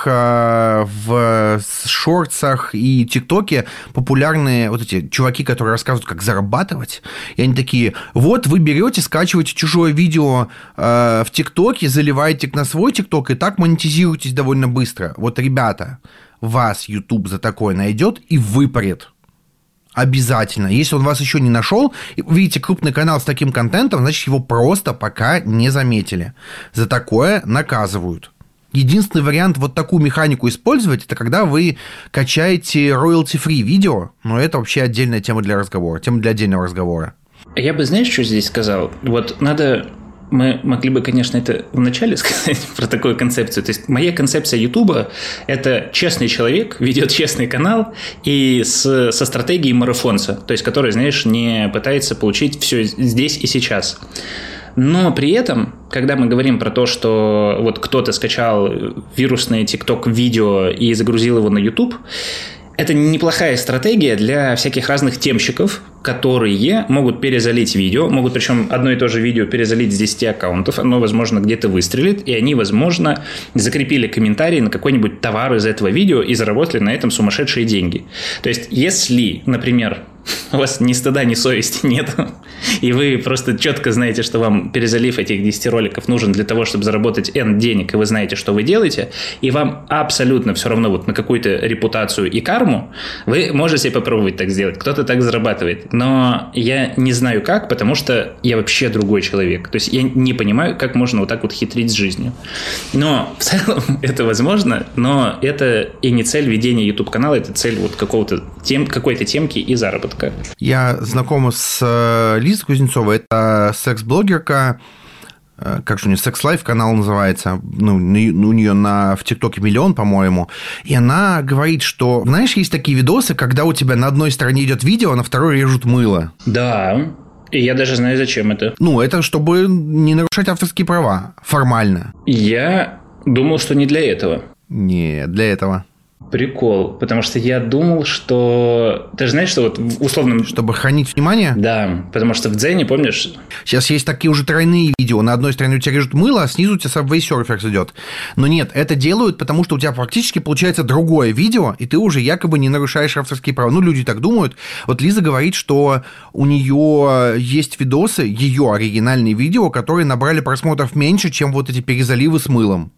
в шортсах и ТикТоке популярные вот эти чуваки, которые рассказывают, как зарабатывать. И они такие: вот вы берете, скачиваете чужое видео в ТикТоке, заливаете на свой ТикТок, и так монетизируетесь довольно быстро. Вот, ребята, вас YouTube за такое найдет и выпарит. Обязательно. Если он вас еще не нашел, видите крупный канал с таким контентом, значит, его просто пока не заметили. За такое наказывают. Единственный вариант вот такую механику использовать, это когда вы качаете royalty-free видео, но это вообще отдельная тема для разговора, тема для отдельного разговора. Я бы, знаешь, что здесь сказал? Вот надо... Мы могли бы, конечно, это вначале сказать про такую концепцию. То есть моя концепция Ютуба – это честный человек, ведет честный канал и со стратегией марафонца, то есть который, знаешь, не пытается получить все здесь и сейчас. Но при этом, когда мы говорим про то, что вот кто-то скачал вирусное TikTok-видео и загрузил его на YouTube, это неплохая стратегия для всяких разных темщиков, которые могут перезалить видео, могут причем одно и то же видео перезалить с 10 аккаунтов, оно, возможно, где-то выстрелит, и они, возможно, закрепили комментарий на какой-нибудь товар из этого видео и заработали на этом сумасшедшие деньги. То есть, если, например, у вас ни стыда, ни совести нет, и вы просто четко знаете, что вам перезалив этих 10 роликов нужен для того, чтобы заработать N денег, и вы знаете, что вы делаете, и вам абсолютно все равно вот на какую-то репутацию и карму, вы можете попробовать так сделать. Кто-то так зарабатывает. Но я не знаю как, потому что я вообще другой человек. То есть я не понимаю, как можно вот так вот хитрить с жизнью. Но в целом это возможно, но это и не цель ведения YouTube-канала, это цель вот какой-то темки и заработка. Я знаком с Лизой Кузнецовой, это секс-блогерка, как же у нее, Sex Life канал называется, ну, у нее в ТикТоке 1 миллион, по-моему, и она говорит, что, знаешь, есть такие видосы, когда у тебя на одной стороне идет видео, а на второй режут мыло. Да, и я даже знаю, зачем это. Ну, это чтобы не нарушать авторские права, формально. Я думал, что не для этого. Не, для этого. Прикол, потому что я думал, что... Ты же знаешь, что вот в условном... Чтобы хранить внимание? Да, потому что в Дзене, помнишь... Сейчас есть такие уже тройные видео. На одной стороне у тебя режут мыло, а снизу у тебя Subway Surfers идет. Но нет, это делают, потому что у тебя фактически получается другое видео, и ты уже якобы не нарушаешь авторские права. Ну, люди так думают. Вот Лиза говорит, что у нее есть видосы, ее оригинальные видео, которые набрали просмотров меньше, чем вот эти перезаливы с мылом.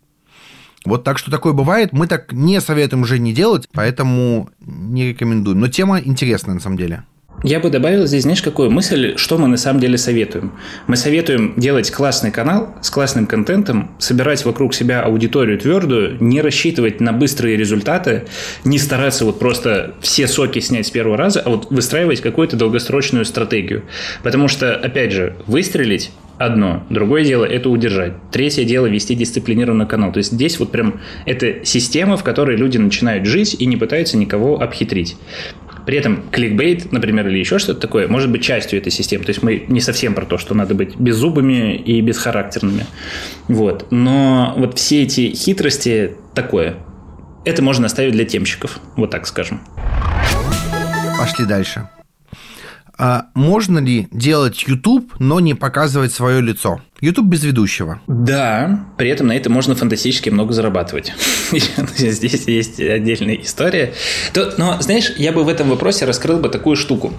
Вот так что такое бывает. Мы так не советуем уже не делать, поэтому не рекомендуем. Но тема интересная на самом деле. Я бы добавил здесь, знаешь, какую мысль, что мы на самом деле советуем. Мы советуем делать классный канал с классным контентом, собирать вокруг себя аудиторию твердую, не рассчитывать на быстрые результаты, не стараться вот просто все соки снять с первого раза, а вот выстраивать какую-то долгосрочную стратегию. Потому что, опять же, выстрелить одно. Другое дело – это удержать. Третье дело – вести дисциплинированный канал. То есть здесь вот прям это система, в которой люди начинают жить и не пытаются никого обхитрить. При этом кликбейт, например, или еще что-то такое, может быть частью этой системы. То есть мы не совсем про то, что надо быть беззубыми и бесхарактерными. Вот. Но вот все эти хитрости такое. Это можно оставить для темщиков, вот так скажем. Пошли дальше. Можно ли делать YouTube, но не показывать свое лицо? YouTube без ведущего. Да, при этом на это можно фантастически много зарабатывать. Здесь есть отдельная история. Но, знаешь, я бы в этом вопросе раскрыл бы такую штуку.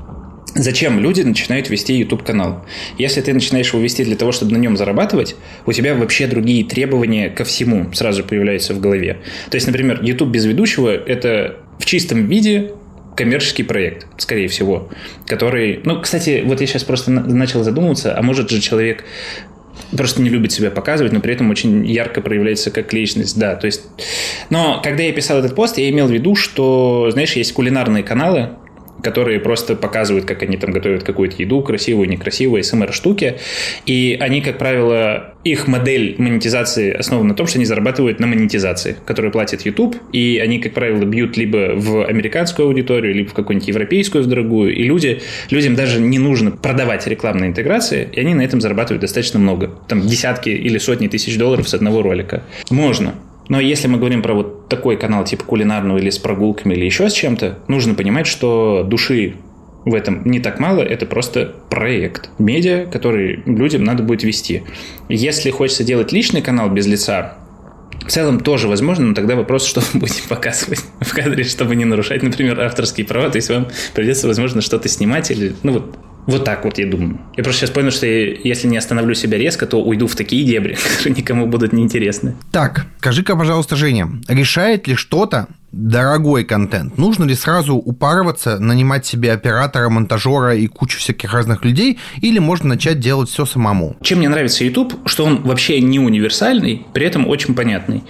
Зачем люди начинают вести YouTube-канал? Если ты начинаешь его вести для того, чтобы на нем зарабатывать, у тебя вообще другие требования ко всему сразу появляются в голове. То есть, например, YouTube без ведущего – это в чистом виде коммерческий проект, скорее всего, который... Ну, кстати, вот я сейчас просто начал задумываться, а может же человек просто не любит себя показывать, но при этом очень ярко проявляется как личность, да, то есть... Но когда я писал этот пост, я имел в виду, что, знаешь, есть кулинарные каналы, которые просто показывают, как они там готовят какую-то еду, красивую, некрасивую, СМР-штуки. И они, как правило, их модель монетизации основана на том, что они зарабатывают на монетизации, которую платит YouTube. И они, как правило, бьют либо в американскую аудиторию, либо в какую-нибудь европейскую, в дорогую. И людям даже не нужно продавать рекламные интеграции, и они на этом зарабатывают достаточно много. Там десятки или сотни тысяч долларов с одного ролика. Можно. Но если мы говорим про вот такой канал типа кулинарного или с прогулками, или еще с чем-то, нужно понимать, что души в этом не так мало, это просто проект, медиа, который людям надо будет вести. Если хочется делать личный канал без лица, в целом тоже возможно, но тогда вопрос, что вы будете показывать в кадре, чтобы не нарушать, например, авторские права, то есть вам придется, возможно, что-то снимать или, вот так вот, я думаю. Я просто сейчас понял, что если не остановлю себя резко, то уйду в такие дебри, которые никому будут неинтересны. Так, скажи-ка, пожалуйста, Женя, решает ли что-то дорогой контент? Нужно ли сразу упарываться, нанимать себе оператора, монтажера и кучу всяких разных людей, или можно начать делать все самому? Чем мне нравится YouTube, что он вообще не универсальный, при этом очень понятный.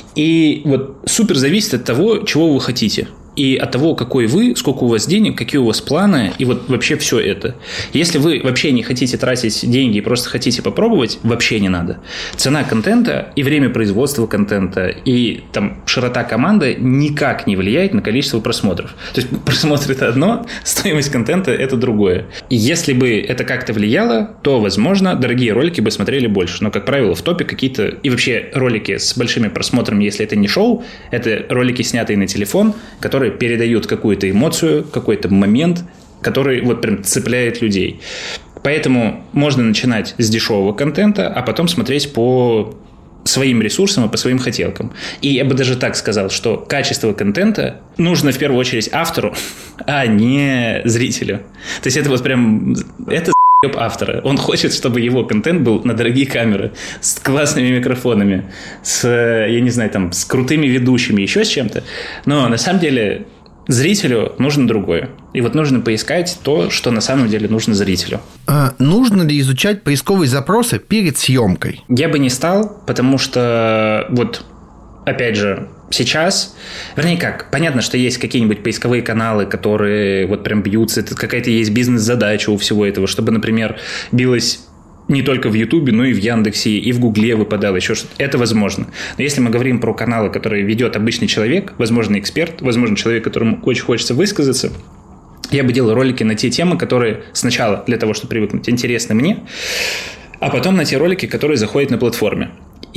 И вот супер зависит от того, чего вы хотите. И от того, какой вы, сколько у вас денег, какие у вас планы, и вот вообще все это. Если вы вообще не хотите тратить деньги и просто хотите попробовать, вообще не надо. Цена контента и время производства контента, и там широта команды никак не влияет на количество просмотров. То есть просмотр – это одно, стоимость контента – это другое. И если бы это как-то влияло, то, возможно, дорогие ролики бы смотрели больше. Но, как правило, в топе какие-то... И вообще ролики с большими просмотрами, если это не шоу, это ролики, снятые на телефон, которые передают какую-то эмоцию, какой-то момент, который вот прям цепляет людей. Поэтому можно начинать с дешевого контента, а потом смотреть по своим ресурсам и по своим хотелкам. И я бы даже так сказал, что качество контента нужно в первую очередь автору, а не зрителю. То есть это вот прям... Это автора. Он хочет, чтобы его контент был на дорогие камеры, с классными микрофонами, я не знаю, там, с крутыми ведущими, еще с чем-то. Но на самом деле зрителю нужно другое. И вот нужно поискать то, что на самом деле нужно зрителю. Нужно ли изучать поисковые запросы перед съемкой? Я бы не стал, потому что вот, опять же, сейчас, вернее как, понятно, что есть какие-нибудь поисковые каналы, которые вот прям бьются, это какая-то есть бизнес-задача у всего этого, чтобы, например, билось не только в Ютубе, но и в Яндексе, и в Гугле выпадало еще что-то. Это возможно. Но если мы говорим про каналы, которые ведет обычный человек, возможно, эксперт, возможно, человек, которому очень хочется высказаться, я бы делал ролики на те темы, которые сначала, для того, чтобы привыкнуть, интересны мне, а потом на те ролики, которые заходят на платформе.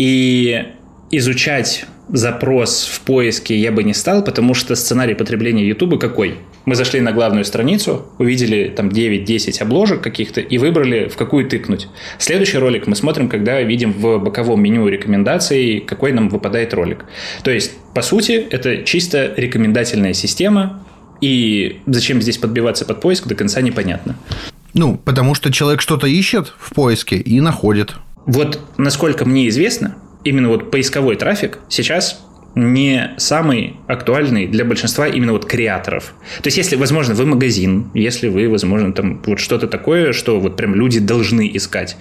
И изучать запрос в поиске я бы не стал, потому что сценарий потребления Ютуба какой? Мы зашли на главную страницу, увидели там 9-10 обложек каких-то и выбрали, в какую тыкнуть. Следующий ролик мы смотрим, когда видим в боковом меню рекомендаций, какой нам выпадает ролик. То есть, по сути, это чисто рекомендательная система, и зачем здесь подбиваться под поиск, до конца непонятно. Потому что человек что-то ищет в поиске и находит. Вот, насколько мне известно, именно вот поисковой трафик сейчас не самый актуальный для большинства именно вот креаторов. То есть, если, возможно, вы магазин, если вы, возможно, там вот что-то такое, что вот прям люди должны искать,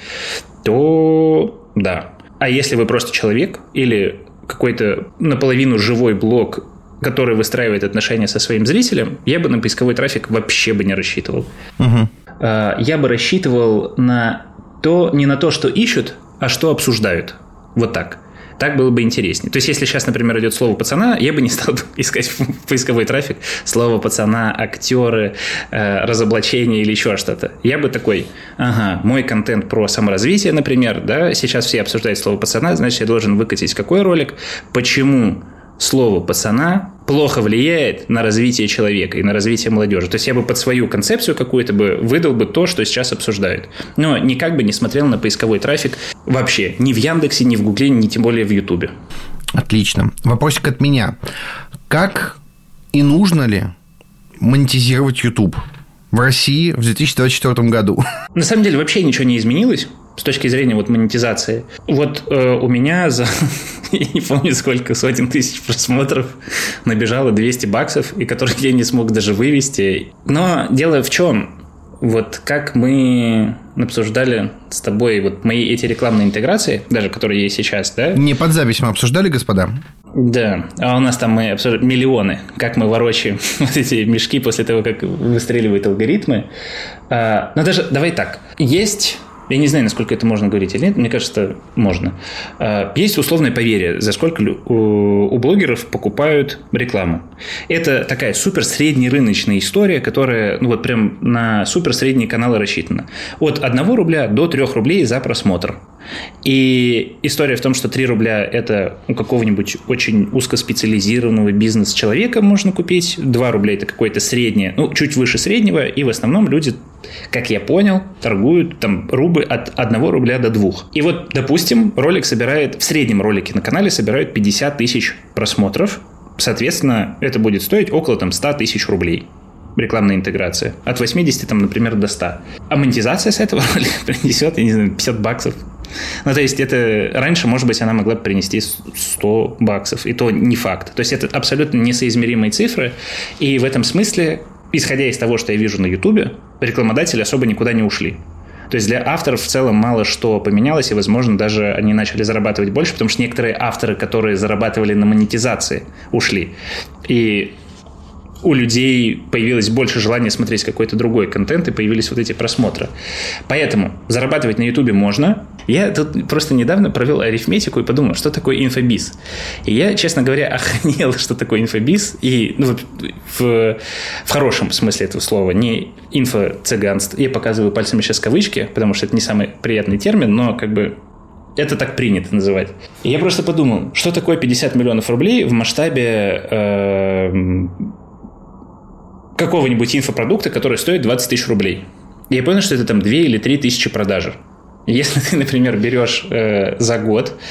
то да. А если вы просто человек или какой-то наполовину живой блог, который выстраивает отношения со своим зрителем, я бы на поисковой трафик вообще бы не рассчитывал. Угу. Я бы рассчитывал на то не на то, что ищут, а что обсуждают. Вот так. Так было бы интереснее. То есть, если сейчас, например, идет слово «пацана», я бы не стал искать в поисковой трафик слово «пацана», актеры, разоблачение или еще что-то. Я бы такой, мой контент про саморазвитие, например, да, сейчас все обсуждают слово «пацана», значит, я должен выкатить какой ролик, почему слово «пацана» плохо влияет на развитие человека и на развитие молодежи. То есть я бы под свою концепцию какую-то бы выдал бы то, что сейчас обсуждают. Но никак бы не смотрел на поисковой трафик вообще. Ни в Яндексе, ни в Гугле, ни тем более в Ютубе. Отлично. Вопросик от меня. Как и нужно ли монетизировать YouTube в России в 2024 году? На самом деле вообще ничего не изменилось с точки зрения вот монетизации. Вот у меня за, я не помню сколько, сотен тысяч просмотров набежало $200, и которых я не смог даже вывести. Но дело в чем? Вот как мы обсуждали с тобой вот мои эти рекламные интеграции, даже которые есть сейчас, да? Не под запись мы обсуждали, господа? Да, а у нас там мы обсуждали миллионы, как мы ворочаем вот эти мешки после того, как выстреливают алгоритмы. Но даже, давай так, есть... Я не знаю, насколько это можно говорить или нет, мне кажется, можно. Есть условное поверье, за сколько у блогеров покупают рекламу. Это такая супер среднерыночная история, которая вот прям на супер средние каналы рассчитана. От 1 рубля до 3 рублей за просмотр. И история в том, что 3 рубля это у какого-нибудь очень узкоспециализированного бизнес-человека можно купить, 2 рубля это какое-то среднее, чуть выше среднего, и в основном люди, как я понял, торгуют там рубль от 1 рубля до 2. И вот, допустим, ролик собирает, в среднем ролике на канале собирают 50 тысяч просмотров, соответственно, это будет стоить около 100 тысяч рублей. Рекламная интеграция. От 80, там, например, до 100. А монетизация с этого ролика принесет, я не знаю, $50. То есть, это раньше, может быть, она могла бы принести $100, и то не факт. То есть, это абсолютно несоизмеримые цифры, и в этом смысле, исходя из того, что я вижу на Ютубе, рекламодатели особо никуда не ушли. То есть, для авторов в целом мало что поменялось, и, возможно, даже они начали зарабатывать больше, потому что некоторые авторы, которые зарабатывали на монетизации, ушли. И у людей появилось больше желания смотреть какой-то другой контент, и появились вот эти просмотры. Поэтому зарабатывать на Ютубе можно. Я тут просто недавно провел арифметику и подумал, что такое инфобиз. И я, честно говоря, охренел, что такое инфобиз. И в хорошем смысле этого слова, не инфо-цыганство. Я показываю пальцами сейчас кавычки, потому что это не самый приятный термин, но как бы это так принято называть. И я просто подумал, что такое 50 миллионов рублей в масштабе какого-нибудь инфопродукта, который стоит 20 тысяч рублей. И я понял, что это там 2 или 3 тысячи продажи. Если ты, например, берешь за год,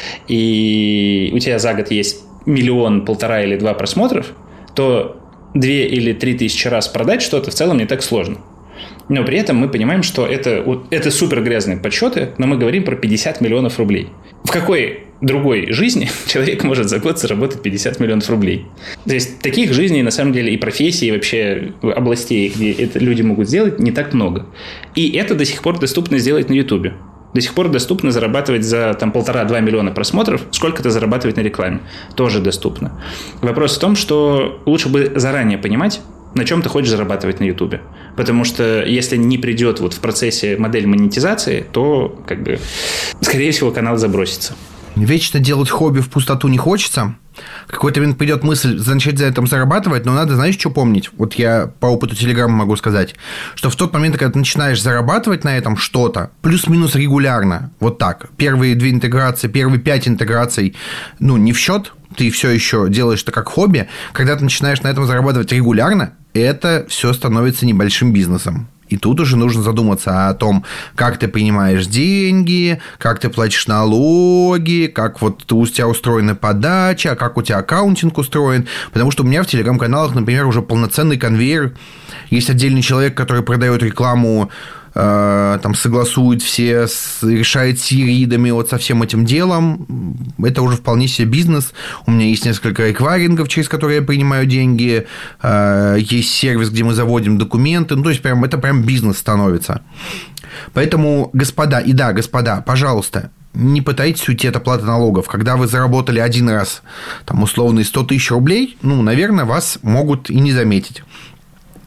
и у тебя за год есть 1, 1,5 или 2 просмотров, то 2 или 3 тысячи раз продать что-то в целом не так сложно. Но при этом мы понимаем, что это супер грязные подсчеты, но мы говорим про 50 миллионов рублей. В какой другой жизни человек может за год заработать 50 миллионов рублей? То есть таких жизней, на самом деле, и профессий, и вообще областей, где это люди могут сделать, не так много. И это до сих пор доступно сделать на Ютубе. До сих пор доступно зарабатывать за 1,5-2 миллиона просмотров. Сколько-то зарабатывать на рекламе. Тоже доступно. Вопрос в том, что лучше бы заранее понимать, на чем ты хочешь зарабатывать на Ютубе. Потому что если не придет вот в процессе модель монетизации, то, скорее всего, канал забросится. Вечно делать хобби в пустоту не хочется. В какой-то момент придет мысль начать за этом зарабатывать, но надо, знаешь, что помнить? Вот я по опыту Телеграма могу сказать, что в тот момент, когда ты начинаешь зарабатывать на этом что-то, плюс-минус регулярно, вот так, первые 2 интеграции, первые 5 интеграций, не в счет, ты все еще делаешь это как хобби, когда ты начинаешь на этом зарабатывать регулярно, это все становится небольшим бизнесом. И тут уже нужно задуматься о том, как ты принимаешь деньги, как ты платишь налоги, как вот у тебя устроена подача, как у тебя аккаунтинг устроен. Потому что у меня в телеграм-каналах, например, уже полноценный конвейер. Есть отдельный человек, который продает рекламу, согласует все, решает с ридами вот со всем этим делом. Это уже вполне себе бизнес. У меня есть несколько эквайрингов, через которые я принимаю деньги. Есть сервис, где мы заводим документы. То есть, это прям бизнес становится. Поэтому, господа, пожалуйста, не пытайтесь уйти от оплаты налогов. Когда вы заработали один раз, условные 100 тысяч рублей, наверное, вас могут и не заметить.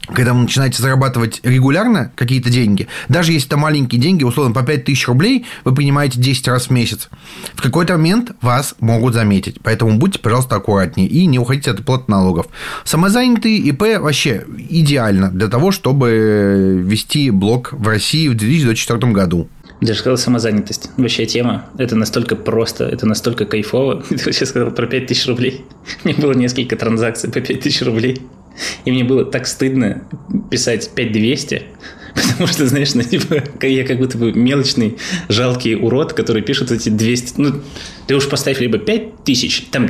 когда вы начинаете зарабатывать регулярно какие-то деньги, даже если это маленькие деньги, условно, по 5000 рублей, вы принимаете 10 раз в месяц, в какой-то момент вас могут заметить. Поэтому будьте, пожалуйста, аккуратнее и не уходите от уплаты налогов. Самозанятые ИП вообще идеально для того, чтобы вести блог в России в 2024 году. Даже сказал самозанятость. Вообще тема. Это настолько просто, это настолько кайфово. Ты вообще сказал про 5000 рублей. У меня было несколько транзакций по 5000 рублей. И мне было так стыдно писать 5200, потому что, знаешь, ну, типа, я как будто бы мелочный, жалкий урод, который пишет эти 200... Ну, ты уж поставь либо 5000, там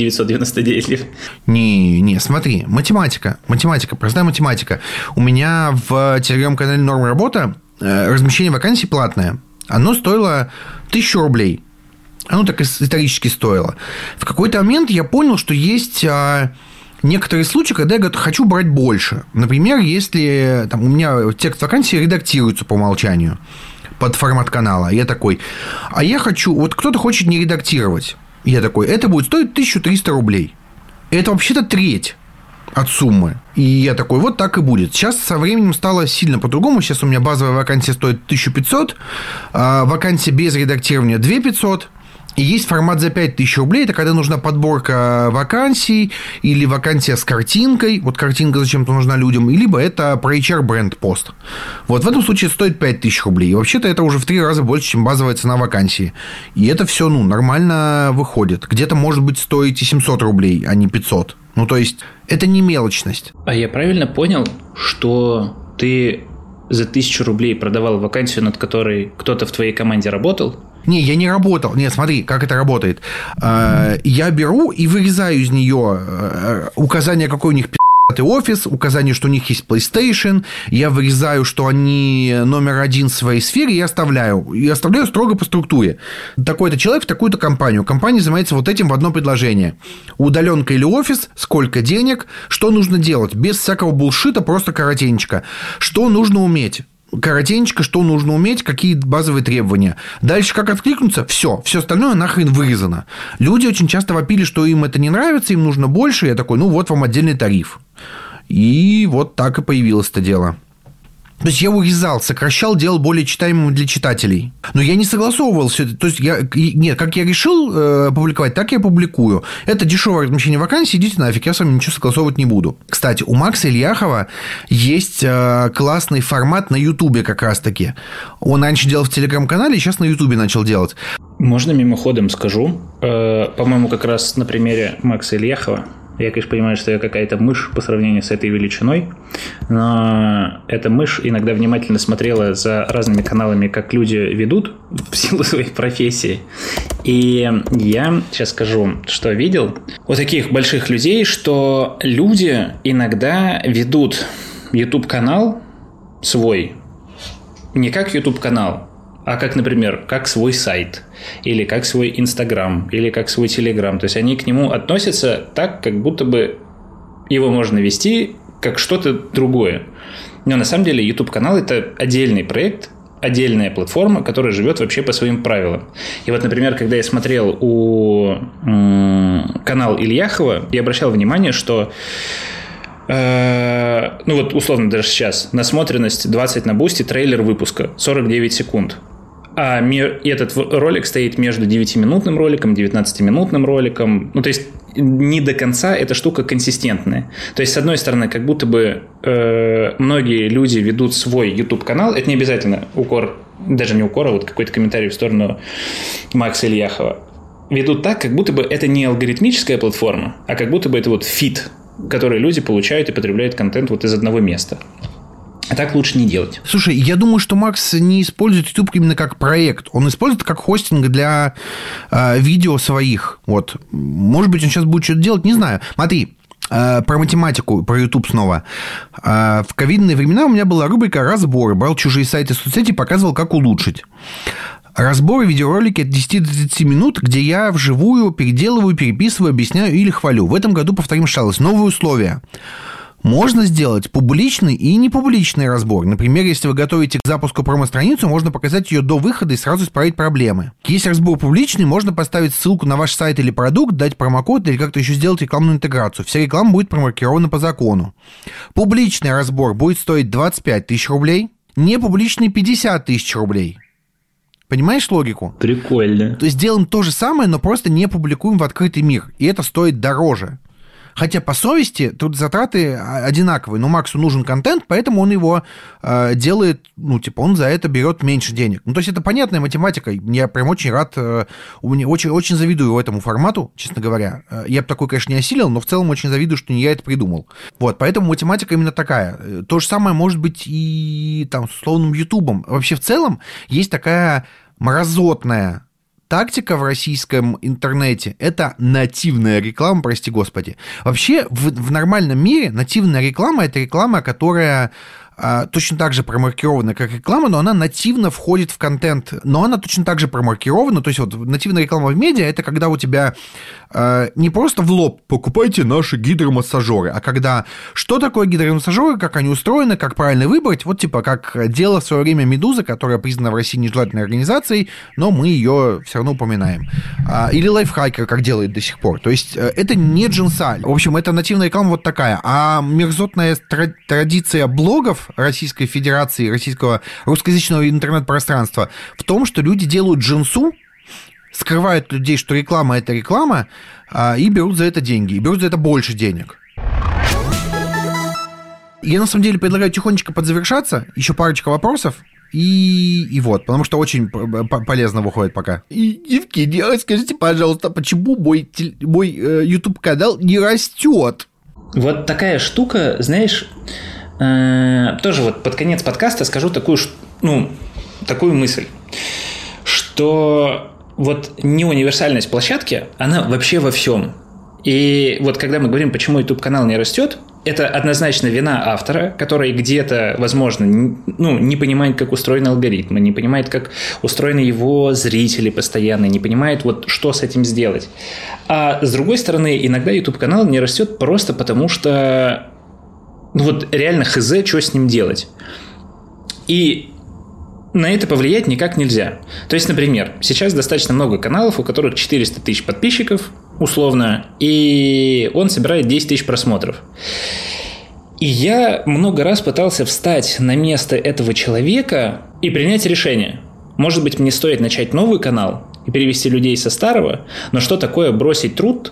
4999. Не, смотри, математика, простая математика. У меня в телеграм-канале «Норм Работа» размещение вакансий платное. Оно стоило 1000 рублей. Оно так исторически стоило. В какой-то момент я понял, что есть... некоторые случаи, когда я говорю, хочу брать больше. Например, если там, у меня текст вакансии редактируется по умолчанию под формат канала. Я такой, а я хочу... Вот кто-то хочет не редактировать. Я такой, это будет стоить 1300 рублей. Это вообще-то треть от суммы. И я такой, вот так и будет. Сейчас со временем стало сильно по-другому. Сейчас у меня базовая вакансия стоит 1500, а вакансия без редактирования 2500. И есть формат за 5000 рублей, это когда нужна подборка вакансий или вакансия с картинкой. Вот картинка зачем-то нужна людям. Либо это про HR-бренд пост. Вот в этом случае стоит 5000 рублей. И вообще-то это уже в 3 раза больше, чем базовая цена вакансии. И это все нормально выходит. Где-то может быть стоить и 700 рублей, а не 500. Ну, то есть, это не мелочность. А я правильно понял, что ты за 1000 рублей продавал вакансию, над которой кто-то в твоей команде работал? Не, я не работал. Не, смотри, как это работает. Я беру и вырезаю из нее указание, какой у них офис, указание, что у них есть PlayStation. Я вырезаю, что они номер 1 в своей сфере, и оставляю. И оставляю строго по структуре. Такой-то человек в такую-то компанию. Компания занимается вот этим в одно предложение. Удаленка или офис, сколько денег, что нужно делать. Без всякого булшита, просто коротенечко. Что нужно уметь. Коротенечко, что нужно уметь, какие базовые требования. Дальше как откликнуться, все остальное нахрен вырезано. Люди очень часто вопили, что им это не нравится, им нужно больше. Я такой, ну вот вам отдельный тариф. И вот так и появилось это дело. То есть я урезал, сокращал, делал более читаемым для читателей. Но я не согласовывал все это. То есть нет, как я решил публиковать, так я публикую. Это дешевое размещение вакансий, идите нафиг, я с вами ничего согласовывать не буду. Кстати, у Макса Ильяхова есть классный формат на Ютубе как раз-таки. Он раньше делал в Телеграм-канале, сейчас на Ютубе начал делать. Можно мимоходом скажу? По-моему, как раз на примере Макса Ильяхова. Я, конечно, понимаю, что я какая-то мышь по сравнению с этой величиной, но эта мышь иногда внимательно смотрела за разными каналами, как люди ведут в силу своей профессии. И я сейчас скажу, что видел у таких больших людей, что люди иногда ведут YouTube-канал свой не как YouTube-канал, а как, например, как свой сайт, или как свой Инстаграм, или как свой Телеграм. То есть они к нему относятся так, как будто бы его можно вести как что-то другое. Но на самом деле YouTube-канал – это отдельный проект, отдельная платформа, которая живет вообще по своим правилам. И вот, например, когда я смотрел канал Ильяхова, я обращал внимание, что ну вот условно даже сейчас насмотренность 20 на бусте, трейлер выпуска 49 секунд. А этот ролик стоит между 9-минутным роликом, 19-минутным роликом. Ну, то есть, не до конца эта штука консистентная. То есть, с одной стороны, как будто бы многие люди ведут свой YouTube-канал. Это не обязательно укор, даже не укор, а вот какой-то комментарий в сторону Макса Ильяхова. Ведут так, как будто бы это не алгоритмическая платформа, а как будто бы это вот фид, который люди получают и потребляют контент вот из одного места. А так лучше не делать. Слушай, я думаю, что Макс не использует YouTube именно как проект. Он использует как хостинг для видео своих. Вот. Может быть, он сейчас будет что-то делать, не знаю. Смотри, про математику, про YouTube снова. В ковидные времена у меня была рубрика «Разборы». Брал чужие сайты, соцсети, показывал, как улучшить. Разборы, видеоролики от 10 до 30 минут, где я вживую переделываю, переписываю, объясняю или хвалю. В этом году, повторим, шалость. Новые условия. Можно сделать публичный и непубличный разбор. Например, если вы готовите к запуску промо-страницу, можно показать ее до выхода и сразу исправить проблемы. Если разбор публичный, можно поставить ссылку на ваш сайт или продукт, дать промокод или как-то еще сделать рекламную интеграцию. Вся реклама будет промаркирована по закону. Публичный разбор будет стоить 25 тысяч рублей, непубличный 50 тысяч рублей. Понимаешь логику? Прикольно. То есть делаем то же самое, но просто не публикуем в открытый мир. И это стоит дороже. Хотя по совести тут затраты одинаковые, но Максу нужен контент, поэтому он его делает, он за это берет меньше денег. То есть это понятная математика, я прям очень рад, очень завидую этому формату, честно говоря. Я бы такой, конечно, не осилил, но в целом очень завидую, что не я это придумал. Вот, поэтому математика именно такая. То же самое может быть и там с условным Ютубом. Вообще в целом есть такая мразотная тактика в российском интернете – это нативная реклама, прости господи. Вообще, в нормальном мире нативная реклама – это реклама, которая точно так же промаркирована, как реклама, но она нативно входит в контент, но она точно так же промаркирована. То есть вот нативная реклама в медиа – это когда у тебя не просто в лоб «покупайте наши гидромассажеры», а когда что такое гидромассажеры, как они устроены, как правильно выбрать, вот типа как делала в свое время «Медуза», которая признана в России нежелательной организацией, но мы ее все равно упоминаем. Или «Лайфхакер», как делает до сих пор. То есть это не джинса. В общем, это нативная реклама вот такая. А мерзотная традиция блогов Российской Федерации, российского русскоязычного интернет-пространства в том, что люди делают джинсу, скрывают людей, что реклама – это реклама, и берут за это деньги, и берут за это больше денег. Я, на самом деле, предлагаю тихонечко подзавершаться, еще парочка вопросов, и вот, потому что очень полезно выходит пока. Евгений, скажите, пожалуйста, почему мой YouTube-канал не растет? Вот такая штука, знаешь... Тоже вот под конец подкаста скажу такую мысль, что вот неуниверсальность площадки, она вообще во всем. И вот когда мы говорим, почему YouTube-канал не растет, это однозначно вина автора, который где-то, возможно, не понимает, как устроены алгоритмы, не понимает, как устроены его зрители постоянно, не понимает, вот что с этим сделать. А с другой стороны, иногда YouTube-канал не растет просто потому, что реально хз, что с ним делать. И на это повлиять никак нельзя. То есть, например, сейчас достаточно много каналов, у которых 400 тысяч подписчиков, условно, и он собирает 10 тысяч просмотров. И я много раз пытался встать на место этого человека и принять решение. Может быть, мне стоит начать новый канал и перевести людей со старого, но что такое бросить труд,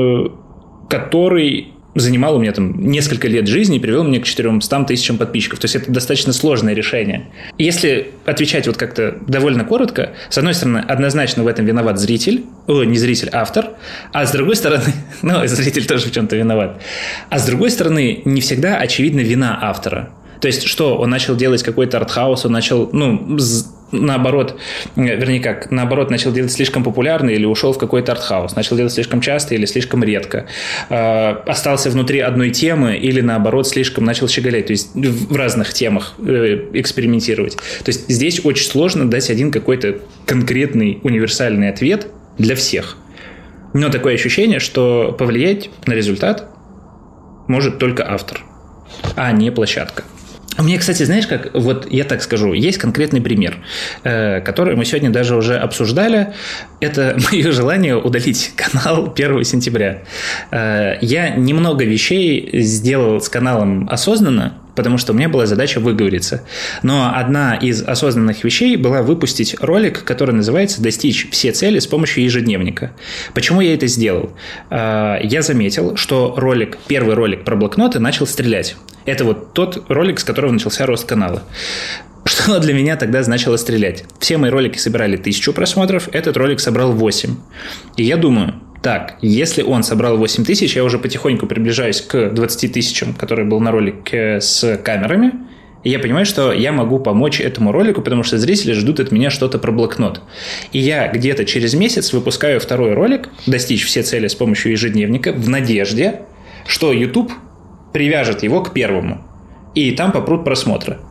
который... занимал у меня там несколько лет жизни и привел меня к 400 тысячам подписчиков. То есть это достаточно сложное решение. Если отвечать вот как-то довольно коротко, с одной стороны, однозначно в этом виноват зритель, не зритель, автор, а с другой стороны, зритель тоже в чем-то виноват, а с другой стороны, не всегда очевидна вина автора. То есть, что он начал делать какой-то артхаус, он начал, наоборот, начал делать слишком популярный или ушел в какой-то артхаус, начал делать слишком часто или слишком редко, остался внутри одной темы или, наоборот, слишком начал щеголять, то есть в разных темах экспериментировать. То есть здесь очень сложно дать один какой-то конкретный универсальный ответ для всех. Но такое ощущение, что повлиять на результат может только автор, а не площадка. Мне, кстати, знаешь, как, вот я так скажу, есть конкретный пример, который мы сегодня даже уже обсуждали. Это мое желание удалить канал 1 сентября. Я немного вещей сделал с каналом осознанно, потому что у меня была задача выговориться. Но одна из осознанных вещей была выпустить ролик, который называется «Достичь все цели с помощью ежедневника». Почему я это сделал? Я заметил, что первый ролик про блокноты начал стрелять. Это вот тот ролик, с которого начался рост канала. Что для меня тогда значило стрелять? Все мои ролики собирали 1000 просмотров, этот ролик собрал 8. И я думаю, так, если он собрал 8000, я уже потихоньку приближаюсь к 20 тысячам, который был на ролике с камерами, и я понимаю, что я могу помочь этому ролику, потому что зрители ждут от меня что-то про блокнот. И я где-то через месяц выпускаю второй ролик «Достичь все цели с помощью ежедневника» в надежде, что YouTube привяжет его к первому, и там попрут просмотры.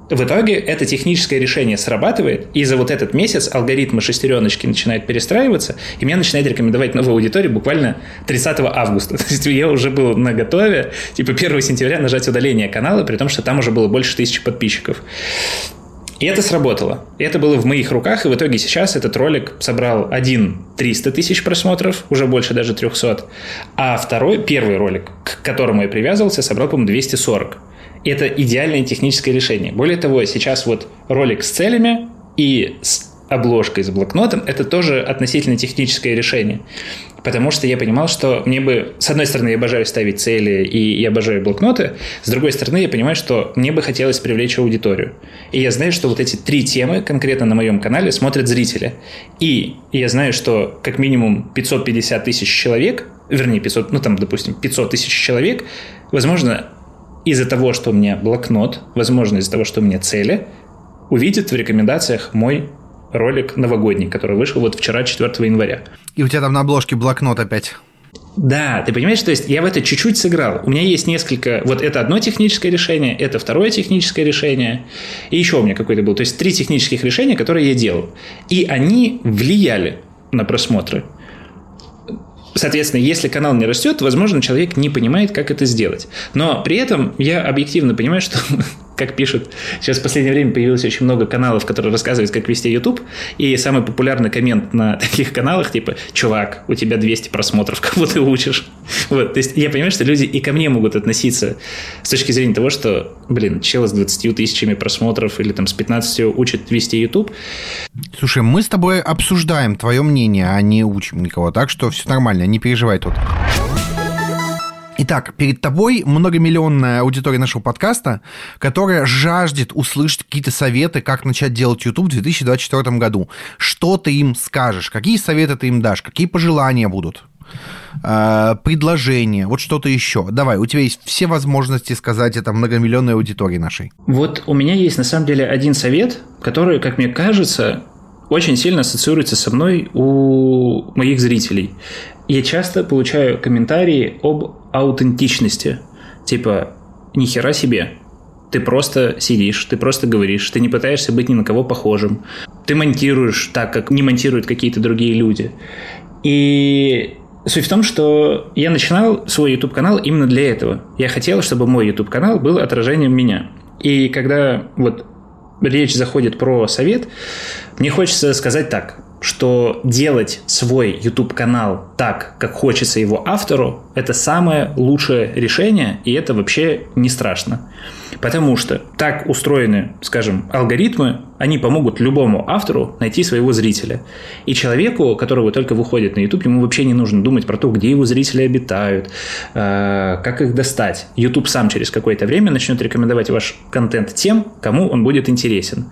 В итоге это техническое решение срабатывает, и за вот этот месяц алгоритмы шестереночки начинают перестраиваться, и меня начинает рекомендовать новую аудиторию буквально 30 августа. То есть я уже был наготове, 1 сентября нажать удаление канала, при том, что там уже было больше 1000 подписчиков. И это сработало. И это было в моих руках, и в итоге сейчас этот ролик собрал 300 тысяч просмотров, уже больше даже 300, а первый ролик, к которому я привязывался, собрал, по-моему, 240. Это идеальное техническое решение. Более того, сейчас вот ролик с целями и с обложкой, с блокнотом – это тоже относительно техническое решение. Потому что я понимал, что мне бы… С одной стороны, я обожаю ставить цели и я обожаю блокноты. С другой стороны, я понимаю, что мне бы хотелось привлечь аудиторию. И я знаю, что вот эти 3 темы конкретно на моем канале смотрят зрители. И я знаю, что как минимум 550 тысяч человек, вернее, 500, допустим, 500 тысяч человек, возможно, из-за того, что у меня блокнот, возможно, из-за того, что у меня цели, увидят в рекомендациях мой ролик новогодний, который вышел вот вчера, 4 января. И у тебя там на обложке блокнот опять. Да, ты понимаешь, то есть я в это чуть-чуть сыграл. У меня есть несколько... Вот это одно техническое решение, это второе техническое решение, и еще у меня какое-то было. То есть 3 технических решения, которые я делал. И они влияли на просмотры. Соответственно, если канал не растет, возможно, человек не понимает, как это сделать. Но при этом я объективно понимаю, что, как пишут, сейчас в последнее время появилось очень много каналов, которые рассказывают, как вести YouTube, и самый популярный коммент на таких каналах, типа, чувак, у тебя 200 просмотров, кого ты учишь? Вот, то есть я понимаю, что люди и ко мне могут относиться с точки зрения того, что, чел с 20 тысячами просмотров или там с 15 учит вести YouTube. Слушай, мы с тобой обсуждаем твое мнение, а не учим никого, так что все нормально, не переживай тут. Итак, перед тобой многомиллионная аудитория нашего подкаста, которая жаждет услышать какие-то советы, как начать делать YouTube в 2024 году. Что ты им скажешь? Какие советы ты им дашь? Какие пожелания будут? Предложения, вот что-то еще. Давай, у тебя есть все возможности сказать это многомиллионной аудитории нашей. Вот у меня есть на самом деле один совет, который, как мне кажется, очень сильно ассоциируется со мной у моих зрителей. Я часто получаю комментарии об аутентичности. Типа, нихера себе. Ты просто сидишь, ты просто говоришь, ты не пытаешься быть ни на кого похожим. Ты монтируешь так, как не монтируют какие-то другие люди. И суть в том, что я начинал свой YouTube-канал именно для этого. Я хотел, чтобы мой YouTube-канал был отражением меня. И когда вот речь заходит про совет, мне хочется сказать так, что делать свой YouTube-канал так, как хочется его автору, это самое лучшее решение, и это вообще не страшно. Потому что так устроены, скажем, алгоритмы, они помогут любому автору найти своего зрителя. И человеку, который только выходит на YouTube, ему вообще не нужно думать про то, где его зрители обитают, как их достать. YouTube сам через какое-то время начнет рекомендовать ваш контент тем, кому он будет интересен.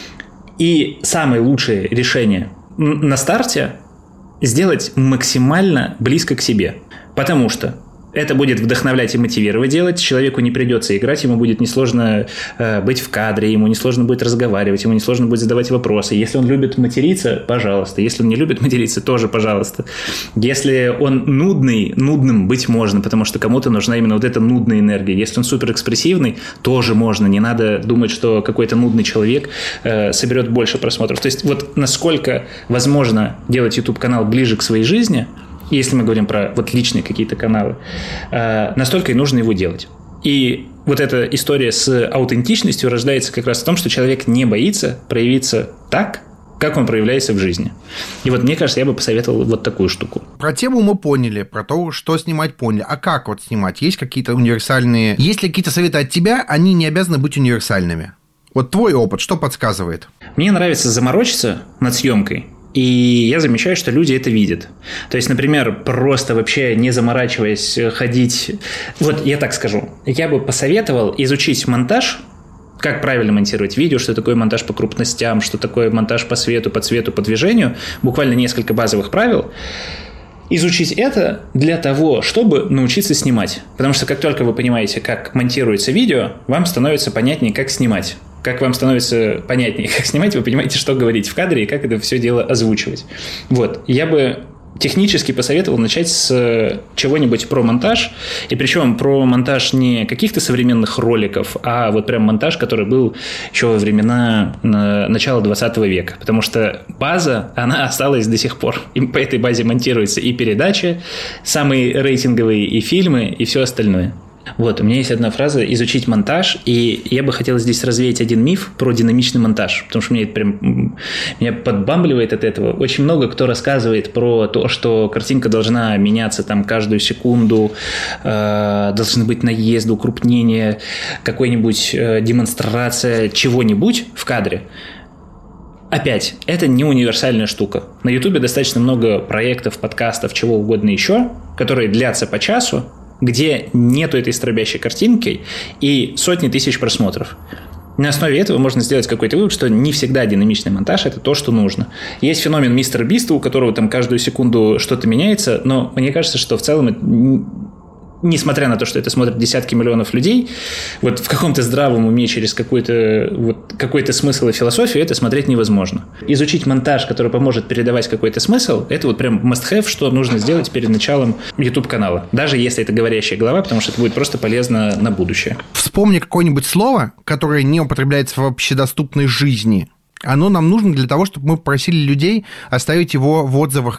И самое лучшее решение на старте сделать максимально близко к себе. Потому что это будет вдохновлять и мотивировать делать. Человеку не придется играть, ему будет несложно быть в кадре, ему несложно будет разговаривать, ему несложно будет задавать вопросы. Если он любит материться, пожалуйста. Если он не любит материться, тоже пожалуйста. Если он нудный, нудным быть можно, потому что кому-то нужна именно вот эта нудная энергия. Если он суперэкспрессивный, тоже можно. Не надо думать, что какой-то нудный человек соберет больше просмотров. То есть вот насколько возможно делать YouTube-канал ближе к своей жизни, если мы говорим про вот личные какие-то каналы, настолько и нужно его делать. И вот эта история с аутентичностью рождается как раз в том, что человек не боится проявиться так, как он проявляется в жизни. И вот мне кажется, я бы посоветовал вот такую штуку. Про тему мы поняли, про то, что снимать, поняли. А как вот снимать? Есть какие-то универсальные... Есть ли какие-то советы от тебя? Они не обязаны быть универсальными. Вот твой опыт, что подсказывает? Мне нравится заморочиться над съемкой. И я замечаю, что люди это видят. То есть, например, просто вообще не заморачиваясь ходить... Вот я так скажу. Я бы посоветовал изучить монтаж, как правильно монтировать видео, что такое монтаж по крупностям, что такое монтаж по свету, по цвету, по движению. Буквально несколько базовых правил. Изучить это для того, чтобы научиться снимать. Потому что как только вы понимаете, как монтируется видео, вам становится понятнее, как снимать. Как вам становится понятнее, как снимать, вы понимаете, что говорить в кадре и как это все дело озвучивать. Вот. Я бы технически посоветовал начать с чего-нибудь про монтаж, и причем про монтаж не каких-то современных роликов, а вот прям монтаж, который был еще во времена начала 20 века, потому что база, она осталась до сих пор, и по этой базе монтируются и передачи, самые рейтинговые, и фильмы, и все остальное. Вот, у меня есть одна фраза «изучить монтаж», и я бы хотел здесь развеять один миф про динамичный монтаж, потому что меня подбамбливает от этого. Очень много кто рассказывает про то, что картинка должна меняться там каждую секунду, должны быть наезды, укрупнения, какой-нибудь демонстрация чего-нибудь в кадре. Опять, это не универсальная штука. На Ютубе достаточно много проектов, подкастов, чего угодно еще, которые длятся по часу, где нету этой стробящей картинки и сотни тысяч просмотров. На основе этого можно сделать какой-то вывод, что не всегда динамичный монтаж – это то, что нужно. Есть феномен Мистера Биста, у которого там каждую секунду что-то меняется, но мне кажется, что в целом несмотря на то, что это смотрят десятки миллионов людей, вот в каком-то здравом уме через какой-то смысл и философию это смотреть невозможно. Изучить монтаж, который поможет передавать какой-то смысл, это вот прям must-have, что нужно сделать перед началом YouTube-канала. Даже если это говорящая голова, потому что это будет просто полезно на будущее. Вспомни какое-нибудь слово, которое не употребляется в общедоступной жизни. Оно нам нужно для того, чтобы мы просили людей оставить его в отзывах,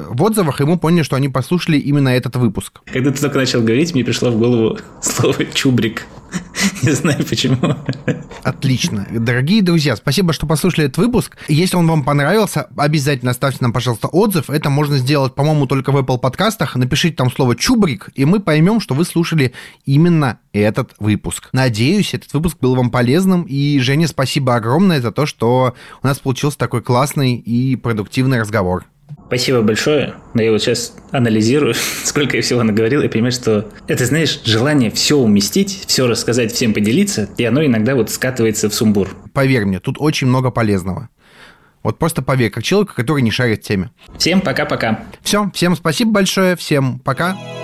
и мы поняли, что они послушали именно этот выпуск. Когда ты только начал говорить, мне пришло в голову слово «чубрик». Не знаю почему. Отлично. Дорогие друзья, спасибо, что послушали этот выпуск. Если он вам понравился, обязательно оставьте нам, пожалуйста, отзыв. Это можно сделать, по-моему, только в Apple подкастах. Напишите там слово «чубрик», и мы поймем, что вы слушали именно этот выпуск. Надеюсь, этот выпуск был вам полезным. И, Женя, спасибо огромное за то, что у нас получился такой классный и продуктивный разговор. Спасибо большое. Но я вот сейчас анализирую, сколько я всего наговорил, и понимаю, что это, знаешь, желание все уместить, все рассказать, всем поделиться, и оно иногда вот скатывается в сумбур. Поверь мне, тут очень много полезного. Вот просто поверь, как человек, который не шарит в теме. Всем пока-пока. Все, всем спасибо большое, всем пока.